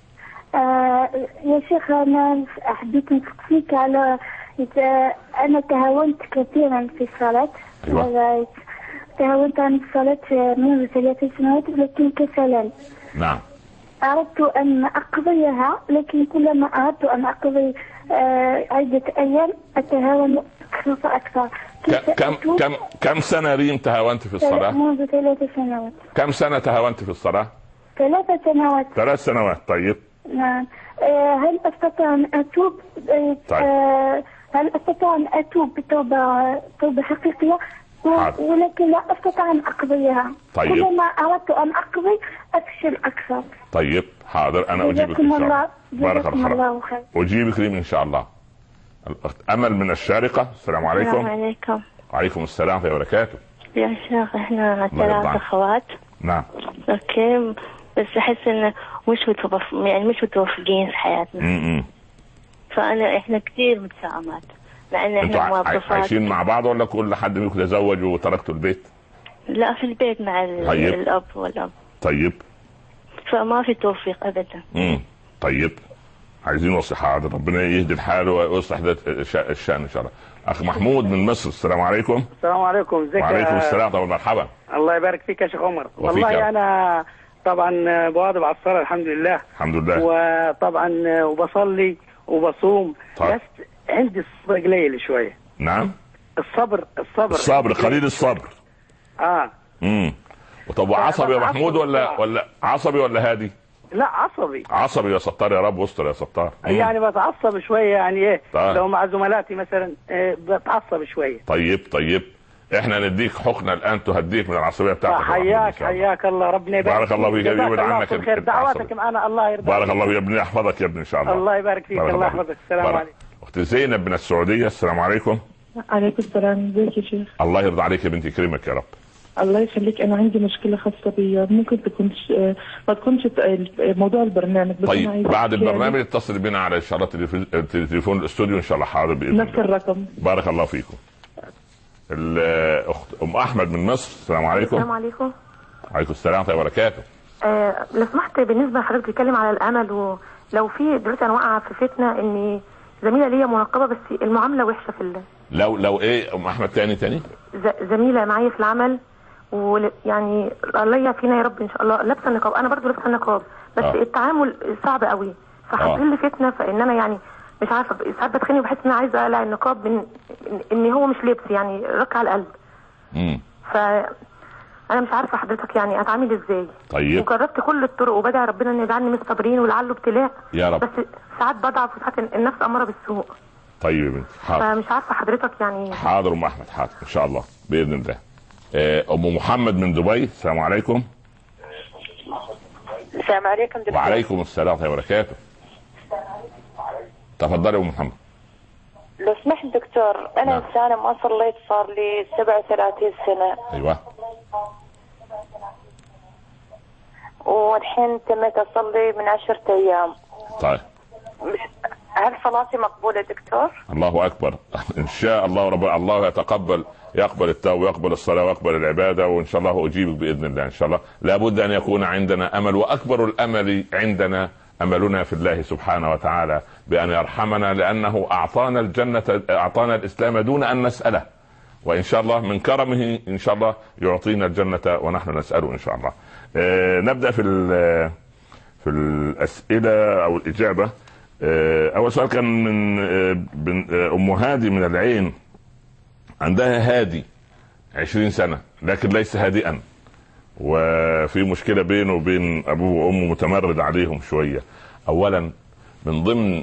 يا شيخ أنا حبيت نسألك على أنا تهاونت كثيرا في الصلاة. أيوة. تهاونت عن الصلاة منذ 3 سنوات لكن كسلا. نعم. أردت أن أقضيها، لكن كلما أردت أن أقضي عدة أيام أتهاون أكثر. كم سنة ريم تهاونت في الصلاة؟ منذ 3 سنوات. كم سنة تهاونت في الصلاة؟ 3 سنوات. 3 سنوات. طيب. نعم. هل أستطيع أن أتوب؟ طيب. هل أستطيع أن أتوب بتوبة حقيقية؟ ولكن لا أستطيع أن أقضيها. طيب. كلما أردت أن أقضي أفشل أكثر. طيب حاضر، أنا أجيبك إن شاء الله. بارك الله خير. أجيبك ريم إن شاء الله. أمل من الشارقة، السلام عليكم. السلام عليكم. وعليكم السلام ورحمة الله وبركاته. يا شيخ احنا 3 أخوات. نعم. اوكي بس احس انه مش متوافقين في حياتنا. احنا كثير متشائمات، لان احنا موظفات. عايشين مع بعض ولا كل حد منكم تزوج وتركتوا البيت؟ لا في البيت مع الاب والاب. طيب. فما في توفيق ابدا. طيب عايزين وصيحة. ربنا يهدي الحال ويصلح الشأن ان شاء الله. اخ محمود من مصر، السلام عليكم. السلام عليكم. ازيك؟ وعليكم السلام. طبعا مرحبا. الله يبارك فيك يا شيخ عمر. والله انا طبعا بواظب على الصلاة الحمد لله. الحمد لله. وطبعا وبصلي وبصوم. طيب. بس عندي الصبر قليل شوية. نعم. الصبر قليل الصبر. طب وعصبي يا محمود ولا عصبي ولا هادي؟ لا عصبي يا ستار يا رب، استر يا ستار. يعني بتعصب شويه يعني ايه. طيب. لو مع زملاتي مثلا بتعصب شويه. طيب احنا نديك حقنه الان تهديك من العصبيه بتاعتك. حياك الله، ربنا يبارك بارك الله فيك. يبعد عنك الخير. دعواتك معنا الله يرضى. بارك الله يا ابني، يحفظك يا ابني ان شاء الله. الله يبارك فيك. الله يحفظك. السلام عليكم. اختي زينب من السعوديه، السلام عليكم. عليكم السلام. ازيك يا شيخ؟ الله يرضى عليك يا بنتي، يكرمك يا رب. الله يخليك. انا عندي مشكله خاصه بي، ممكن ما تكونش موضوع البرنامج. طيب بعد البرنامج اتصل بنا على اشارات تليفون الاستوديو ان شاء الله. حاضر باذن الله. نفس الرقم. بارك الله فيكم. الاخت ام احمد من مصر، السلام عليكم. السلام عليكم. وعليكم السلام ورحمه الله وبركاته. لو سمحت، بالنسبه لحضرتك بتتكلم على الامل، ولو في دلوقتي انا واقعه في فتنه ان زميله ليا منقبه بس المعامله وحشه في الله. لو ايه ام احمد؟ تاني زميله معايا في العمل، ويعني الله يعافينا يا رب ان شاء الله، لابسه النقاب، انا برضو لابسه النقاب، بس التعامل صعب قوي، فحاصل لي فتنه، فان انا يعني مش عارفه، ساعات بتخني وبحس ان انا عايزه اقلع النقاب من ان هو مش لبس، يعني رك على القلب. انا مش عارفه حضرتك يعني اتعامل ازاي. طيب. وجربت كل الطرق وبدعي ربنا ان يجعلني من الصابرين ولعله ابتلاء يا رب، بس ساعات بضعف وساعات النفس اماره بالسوء. طيب يا بنتي حاضر. فمش عارفه حضرتك يعني. حاضر ام احمد، حاضر ان شاء الله باذن الله. ام محمد من دبي، السلام عليكم. السلام عليكم دكتور. وعليكم السلام ورحمه الله وبركاته. تفضلي يا ام محمد. لو سمحت دكتور، انا انسانه ما صليت صار لي 37 سنه. ايوه. والحين تميت اصلي من 10 ايام. طيب. هل صلاتي مقبوله دكتور؟ الله اكبر. ان شاء الله الله يقبل التوبه ويقبل الصلاه ويقبل العباده، وان شاء الله اجيبك باذن الله. ان شاء الله لابد ان يكون عندنا امل، واكبر الامل عندنا املنا في الله سبحانه وتعالى بان يرحمنا، لانه اعطانا الجنه، اعطانا الاسلام دون ان نساله، وان شاء الله من كرمه ان شاء الله يعطينا الجنه ونحن نساله ان شاء الله. نبدا في الاسئله او الاجابه. اول سؤال كان من ام هادي من العين، عندها هادي 20 سنه لكن ليس هادئا، وفي مشكله بينه وبين ابوه وامه متمرد عليهم شويه. اولا من ضمن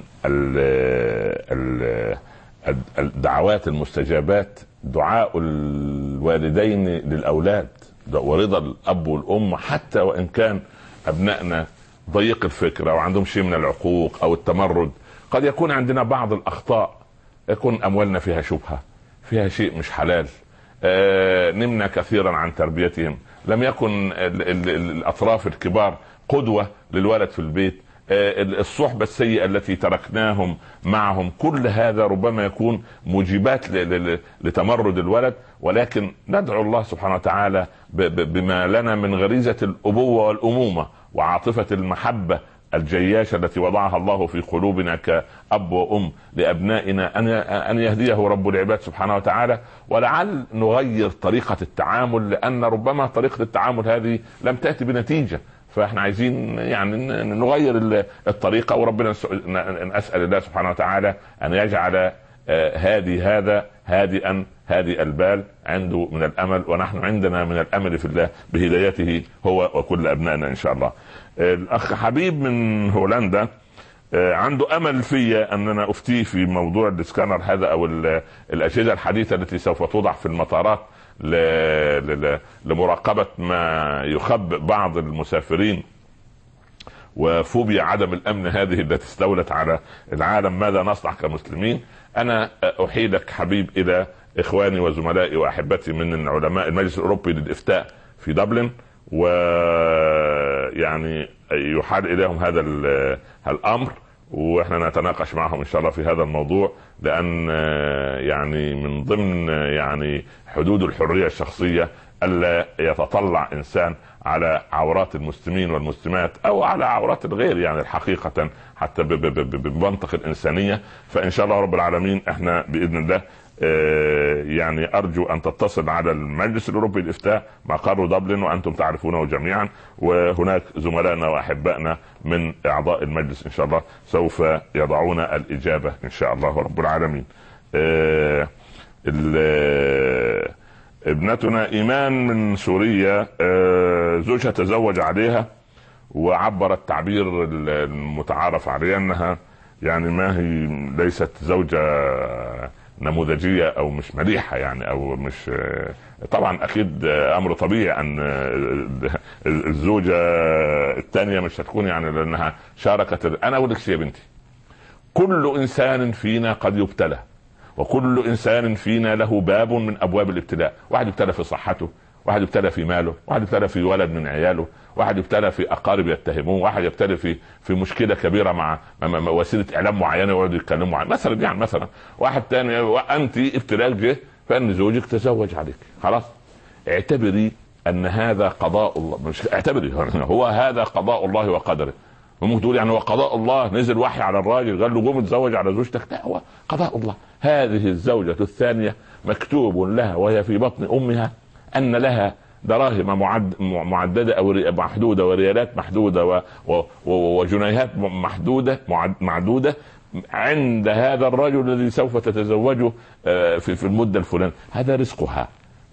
الدعوات المستجابات دعاء الوالدين للاولاد ورضا الاب والام، حتى وان كان ابنائنا ضيق الفكر او عندهم شيء من العقوق او التمرد. قد يكون عندنا بعض الاخطاء، يكون اموالنا فيها شبهه، فيها شيء مش حلال، نمنا كثيرا عن تربيتهم، لم يكن الاطراف الكبار قدوه للولد في البيت، الصحبه السيئه التي تركناهم معهم، كل هذا ربما يكون موجبات لتمرد الولد. ولكن ندعو الله سبحانه وتعالى بما لنا من غريزه الابوه والامومه وعاطفه المحبه الجياشة التي وضعها الله في قلوبنا كأب وأم لأبنائنا أن يهديه رب العباد سبحانه وتعالى، ولعل نغير طريقة التعامل، لأن ربما طريقة التعامل هذه لم تأتي بنتيجة، فاحنا عايزين يعني نغير الطريقة، وربنا نسأل الله سبحانه وتعالى أن يجعل هذا هادئا هادئ البال، عنده من الأمل، ونحن عندنا من الأمل في الله بهدايته هو وكل أبنائنا إن شاء الله. الأخ حبيب من هولندا عنده أمل فيا أننا أفتيه في موضوع السكانر هذا أو الأجهزة الحديثة التي سوف توضع في المطارات لمراقبة ما يخبئ بعض المسافرين وفوبيا عدم الأمن هذه التي استولت على العالم. ماذا نصنع كمسلمين؟ أنا أحيلك حبيب إلى إخواني وزملائي وأحبتي من علماء المجلس الأوروبي للإفتاء في دبلن، ويعني يحال إليهم هذا الأمر، وإحنا نتناقش معهم إن شاء الله في هذا الموضوع، لأن يعني من ضمن يعني حدود الحرية الشخصية الا يتطلع انسان على عورات المسلمين والمسلمات او على عورات الغير، يعني الحقيقة حتى بمنطق الانسانية. فان شاء الله رب العالمين احنا باذن الله يعني ارجو ان تتصل على المجلس الاوروبي للافتاء مقر دبلن وانتم تعرفونه جميعا، وهناك زملائنا واحبائنا من اعضاء المجلس ان شاء الله سوف يضعون الاجابة ان شاء الله رب العالمين. ابنتنا ايمان من سوريا زوجها تزوج عليها وعبرت تعبير المتعارف عليه انها يعني ما هي ليست زوجة نموذجية او مش مليحة يعني، او مش طبعا اكيد امر طبيعي ان الزوجة الثانية مش هتكون يعني لانها شاركت. انا اقول لك يا بنتي، كل انسان فينا قد يبتلى، وكل انسان فينا له باب من ابواب الابتلاء. واحد يبتلى في صحته، واحد يبتلى في ماله، واحد يبتلى في ولد من عياله، واحد يبتلى في اقارب يتهموه، واحد يبتلى في مشكله كبيره مع وسيله اعلام معينه يقعدوا يتكلموا عنها مثلا، يعني مثلا واحد تاني وانت ابتلاء جه فان زوجك تزوج عليك، خلاص اعتبري ان هذا قضاء الله، مش اعتبري هو هذا قضاء الله وقدره. ممكن تقول يعني هو قضاء الله، نزل وحي على الراجل قال له قوم اتزوج على زوجتك، لا هو قضاء الله. هذه الزوجة الثانية مكتوب لها وهي في بطن امها ان لها دراهم معددة او محدودة وريالات محدودة وجنيهات محدودة معدودة عند هذا الرجل الذي سوف تتزوجه في المدة الفلانية، هذا رزقها.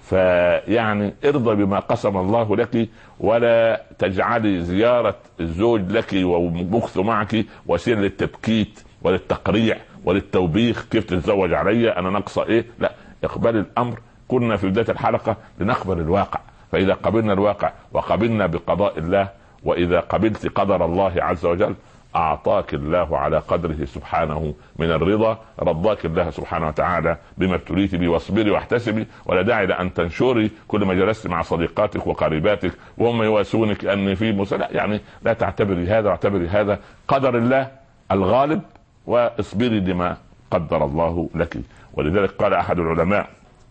فيعني ارضى بما قسم الله لك، ولا تجعلي زيارة الزوج لك ومكث معك وسيلة للتبكيت وللتقريع وللتوبيخ، كيف تتزوج علي انا ناقصة ايه، لا اقبل الامر. كنا في بداية الحلقة لنقبل الواقع، فاذا قبلنا الواقع وقبلنا بقضاء الله، واذا قبلت قدر الله عز وجل اعطاك الله على قدره سبحانه من الرضا، رضاك الله سبحانه وتعالى بما ابتليت به، واصبري واحتسبي، ولا داعي لان تنشري كل ما جلست مع صديقاتك وقريباتك وهم يواسونك ان في مسألة، يعني لا تعتبري هذا، واعتبري هذا قدر الله الغالب، واصبري لما قدر الله لك. ولذلك قال احد العلماء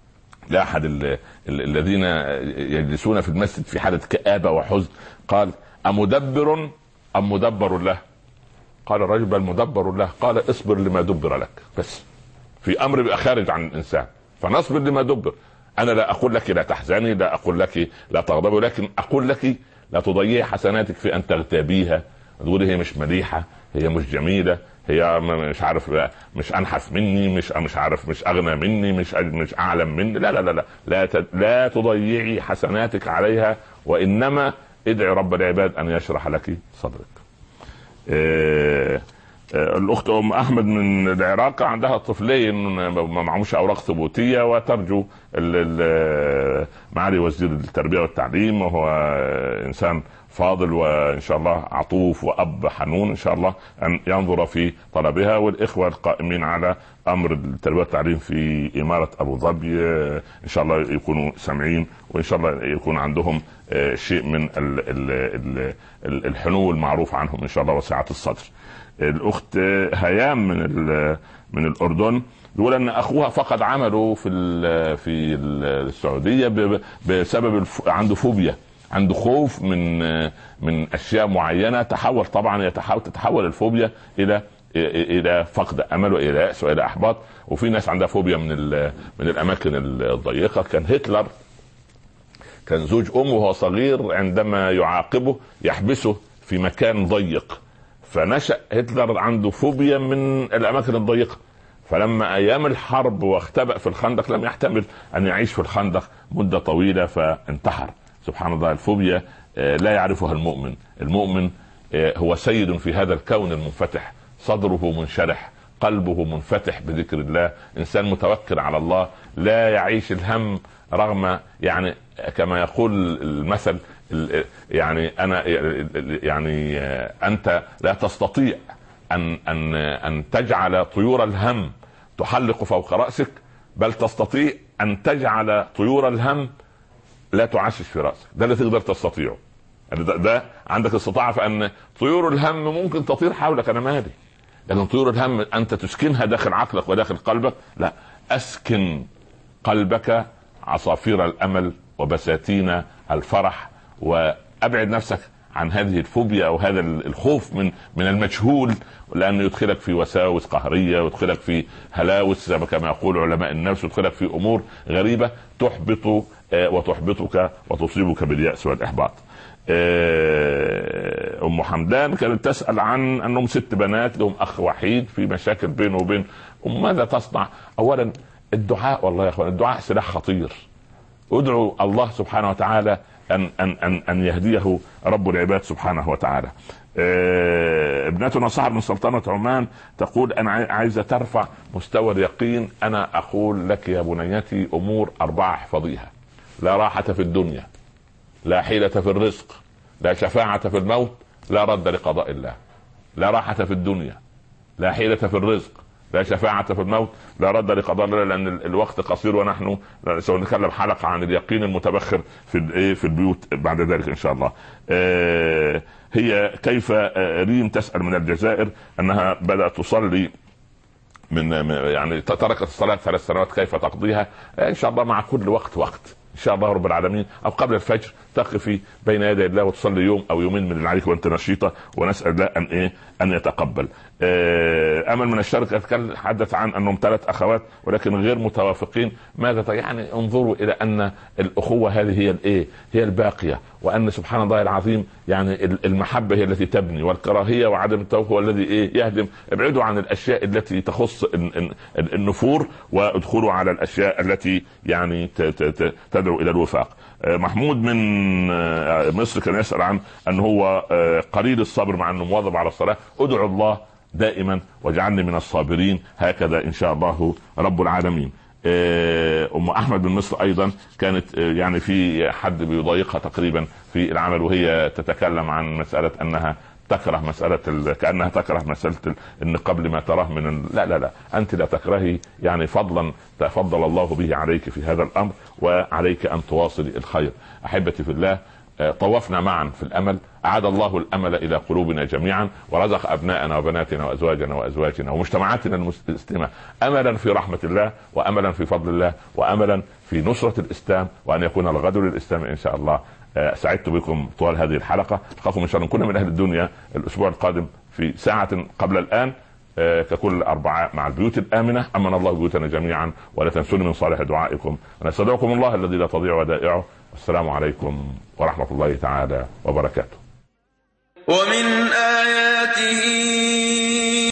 لاحد الذين يجلسون في المسجد في حالة كآبة وحزن، قال امدبر ام مدبر له؟ قال الرجل بل مدبر له. قال اصبر لما دبر لك، بس في امر بقى خارج عن الانسان، فنصبر لما دبر. انا لا اقول لك لا تحزني، لا اقول لك لا تغضبي، لكن اقول لك لا تضيعي حسناتك في ان تغتابيها، تقولي هي مش مليحة، هي مش جميلة، هي مش عارف، مش انحف مني، مش عارف، مش اغنى مني، مش اعلم مني، لا لا لا لا, لا تضيعي حسناتك عليها، وانما ادعي رب العباد ان يشرح لك صدرك. الاخت ام احمد من العراق عندها طفلين ما معهمش اوراق ثبوتيه، وترجو معالي وزير التربيه والتعليم، وهو انسان فاضل وان شاء الله عطوف واب حنون ان شاء الله ان ينظر في طلبها، والاخوه القائمين على امر التربيه والتعليم في اماره ابو ظبي ان شاء الله يكونوا سامعين، وان شاء الله يكون عندهم شيء من الحنو المعروف عنهم ان شاء الله وسعة الصدر. الاخت هيام من الاردن يقول ان اخوها فقد عمله في السعوديه بسبب عنده فوبيا، عنده خوف من اشياء معينه، تتحول الفوبيا الى فقد امل والى يأس والى احباط. وفي ناس عندها فوبيا من الاماكن الضيقه. كان هتلر كان زوج امه وهو صغير عندما يعاقبه يحبسه في مكان ضيق، فنشأ هتلر عنده فوبيا من الاماكن الضيقه، فلما ايام الحرب واختبأ في الخندق لم يحتمل ان يعيش في الخندق مده طويله فانتحر. سبحان الله، الفوبيا لا يعرفها المؤمن. المؤمن هو سيد في هذا الكون المنفتح، صدره منشرح، قلبه منفتح بذكر الله، انسان متوكل على الله، لا يعيش الهم رغم يعني كما يقول المثل يعني انت لا تستطيع ان تجعل طيور الهم تحلق فوق رأسك، بل تستطيع ان تجعل طيور الهم لا تعشش في رأسك. ده اللي تقدر تستطيعه، ده عندك استطاعة في ان طيور الهم ممكن تطير حولك، انا مالي، لكن طيور الهم انت تسكنها داخل عقلك وداخل قلبك، لا، اسكن قلبك عصافير الامل وبساتين الفرح، وابعد نفسك عن هذه الفوبيا او هذا الخوف من المجهول، لانه يدخلك في وساوس قهريه، ويدخلك في هلاوس كما يقول علماء النفس، ويدخلك في امور غريبه تحبط وتحبطك وتصيبك باليأس والاحباط. ام حمدان كانت تسأل عن انهم 6 بنات لهم اخ وحيد في مشاكل بينه وبين ماذا تصنع؟ اولا الدعاء، والله يا اخوان الدعاء سلاح خطير. ادعوا الله سبحانه وتعالى ان يهديه رب العباد سبحانه وتعالى. ابنتنا صاحب من سلطنة عمان تقول انا عايزة ترفع مستوى اليقين. انا اقول لك يا بنيتي امور 4 احفظيها: لا راحة في الدنيا، لا حيلة في الرزق، لا شفاعة في الموت، لا رد لقضاء الله. لا راحة في الدنيا، لا حيلة في الرزق، لا شفاعة في الموت، لا رد لقضاء الله، لأن الوقت قصير ونحن سنتكلم حلقة عن اليقين المتبخر في البيوت بعد ذلك إن شاء الله. هي كيف ريم تسأل من الجزائر أنها بدأت تصلي يعني تركت الصلاة 3 سنوات، كيف تقضيها؟ إن شاء الله مع كل وقت إن شاء الله رب العالمين، أو قبل الفجر تقفي بين يدي الله وتصلي يوم أو يومين من اللي عليك وأنت نشيطة، ونسأل الله أن يتقبل. أمل من الشركة حدث عن أنهم 3 أخوات ولكن غير متوافقين. ماذا يعني؟ انظروا إلى أن الأخوة هذه هي الباقية، وأن سبحان الله العظيم يعني المحبة هي التي تبني، والكراهية وعدم التوافق هو الذي يهدم. ابعدوا عن الأشياء التي تخص النفور، وادخلوا على الأشياء التي يعني تدعو إلى الوفاق. محمود من مصر كان يسأل عن أن هو قليل الصبر مع أنه مواظب على الصلاة. ادعو الله دائما واجعلني من الصابرين، هكذا إن شاء الله رب العالمين. أم أحمد من مصر أيضا كانت يعني في حد بيضايقها تقريبا في العمل، وهي تتكلم عن مسألة أنها تكره مسألة كأنها تكره مسألة النقاب لما تراه من لا أنت لا تكرهي، يعني فضلا تفضل الله به عليك في هذا الأمر، وعليك أن تواصلي الخير. أحبتي في الله، طوفنا معا في الأمل، أعاد الله الأمل إلى قلوبنا جميعا، ورزق أبناءنا وبناتنا وأزواجنا ومجتمعاتنا المسلمة أملا في رحمة الله، وأملا في فضل الله، وأملا في نصرة الإسلام، وأن يكون الغد للإسلام إن شاء الله. سعدت بكم طوال هذه الحلقة. ألقاكم إن شاء الله كنا من أهل الدنيا الأسبوع القادم في ساعة قبل الآن ككل أربعاء مع البيوت الآمنة. أمن الله بيوتنا جميعا، ولا تنسوني من صالح دعائكم، ونستودعكم الله الذي لا تضيع ودائعه. السلام عليكم ورحمة الله تعالى وبركاته. ومن آياته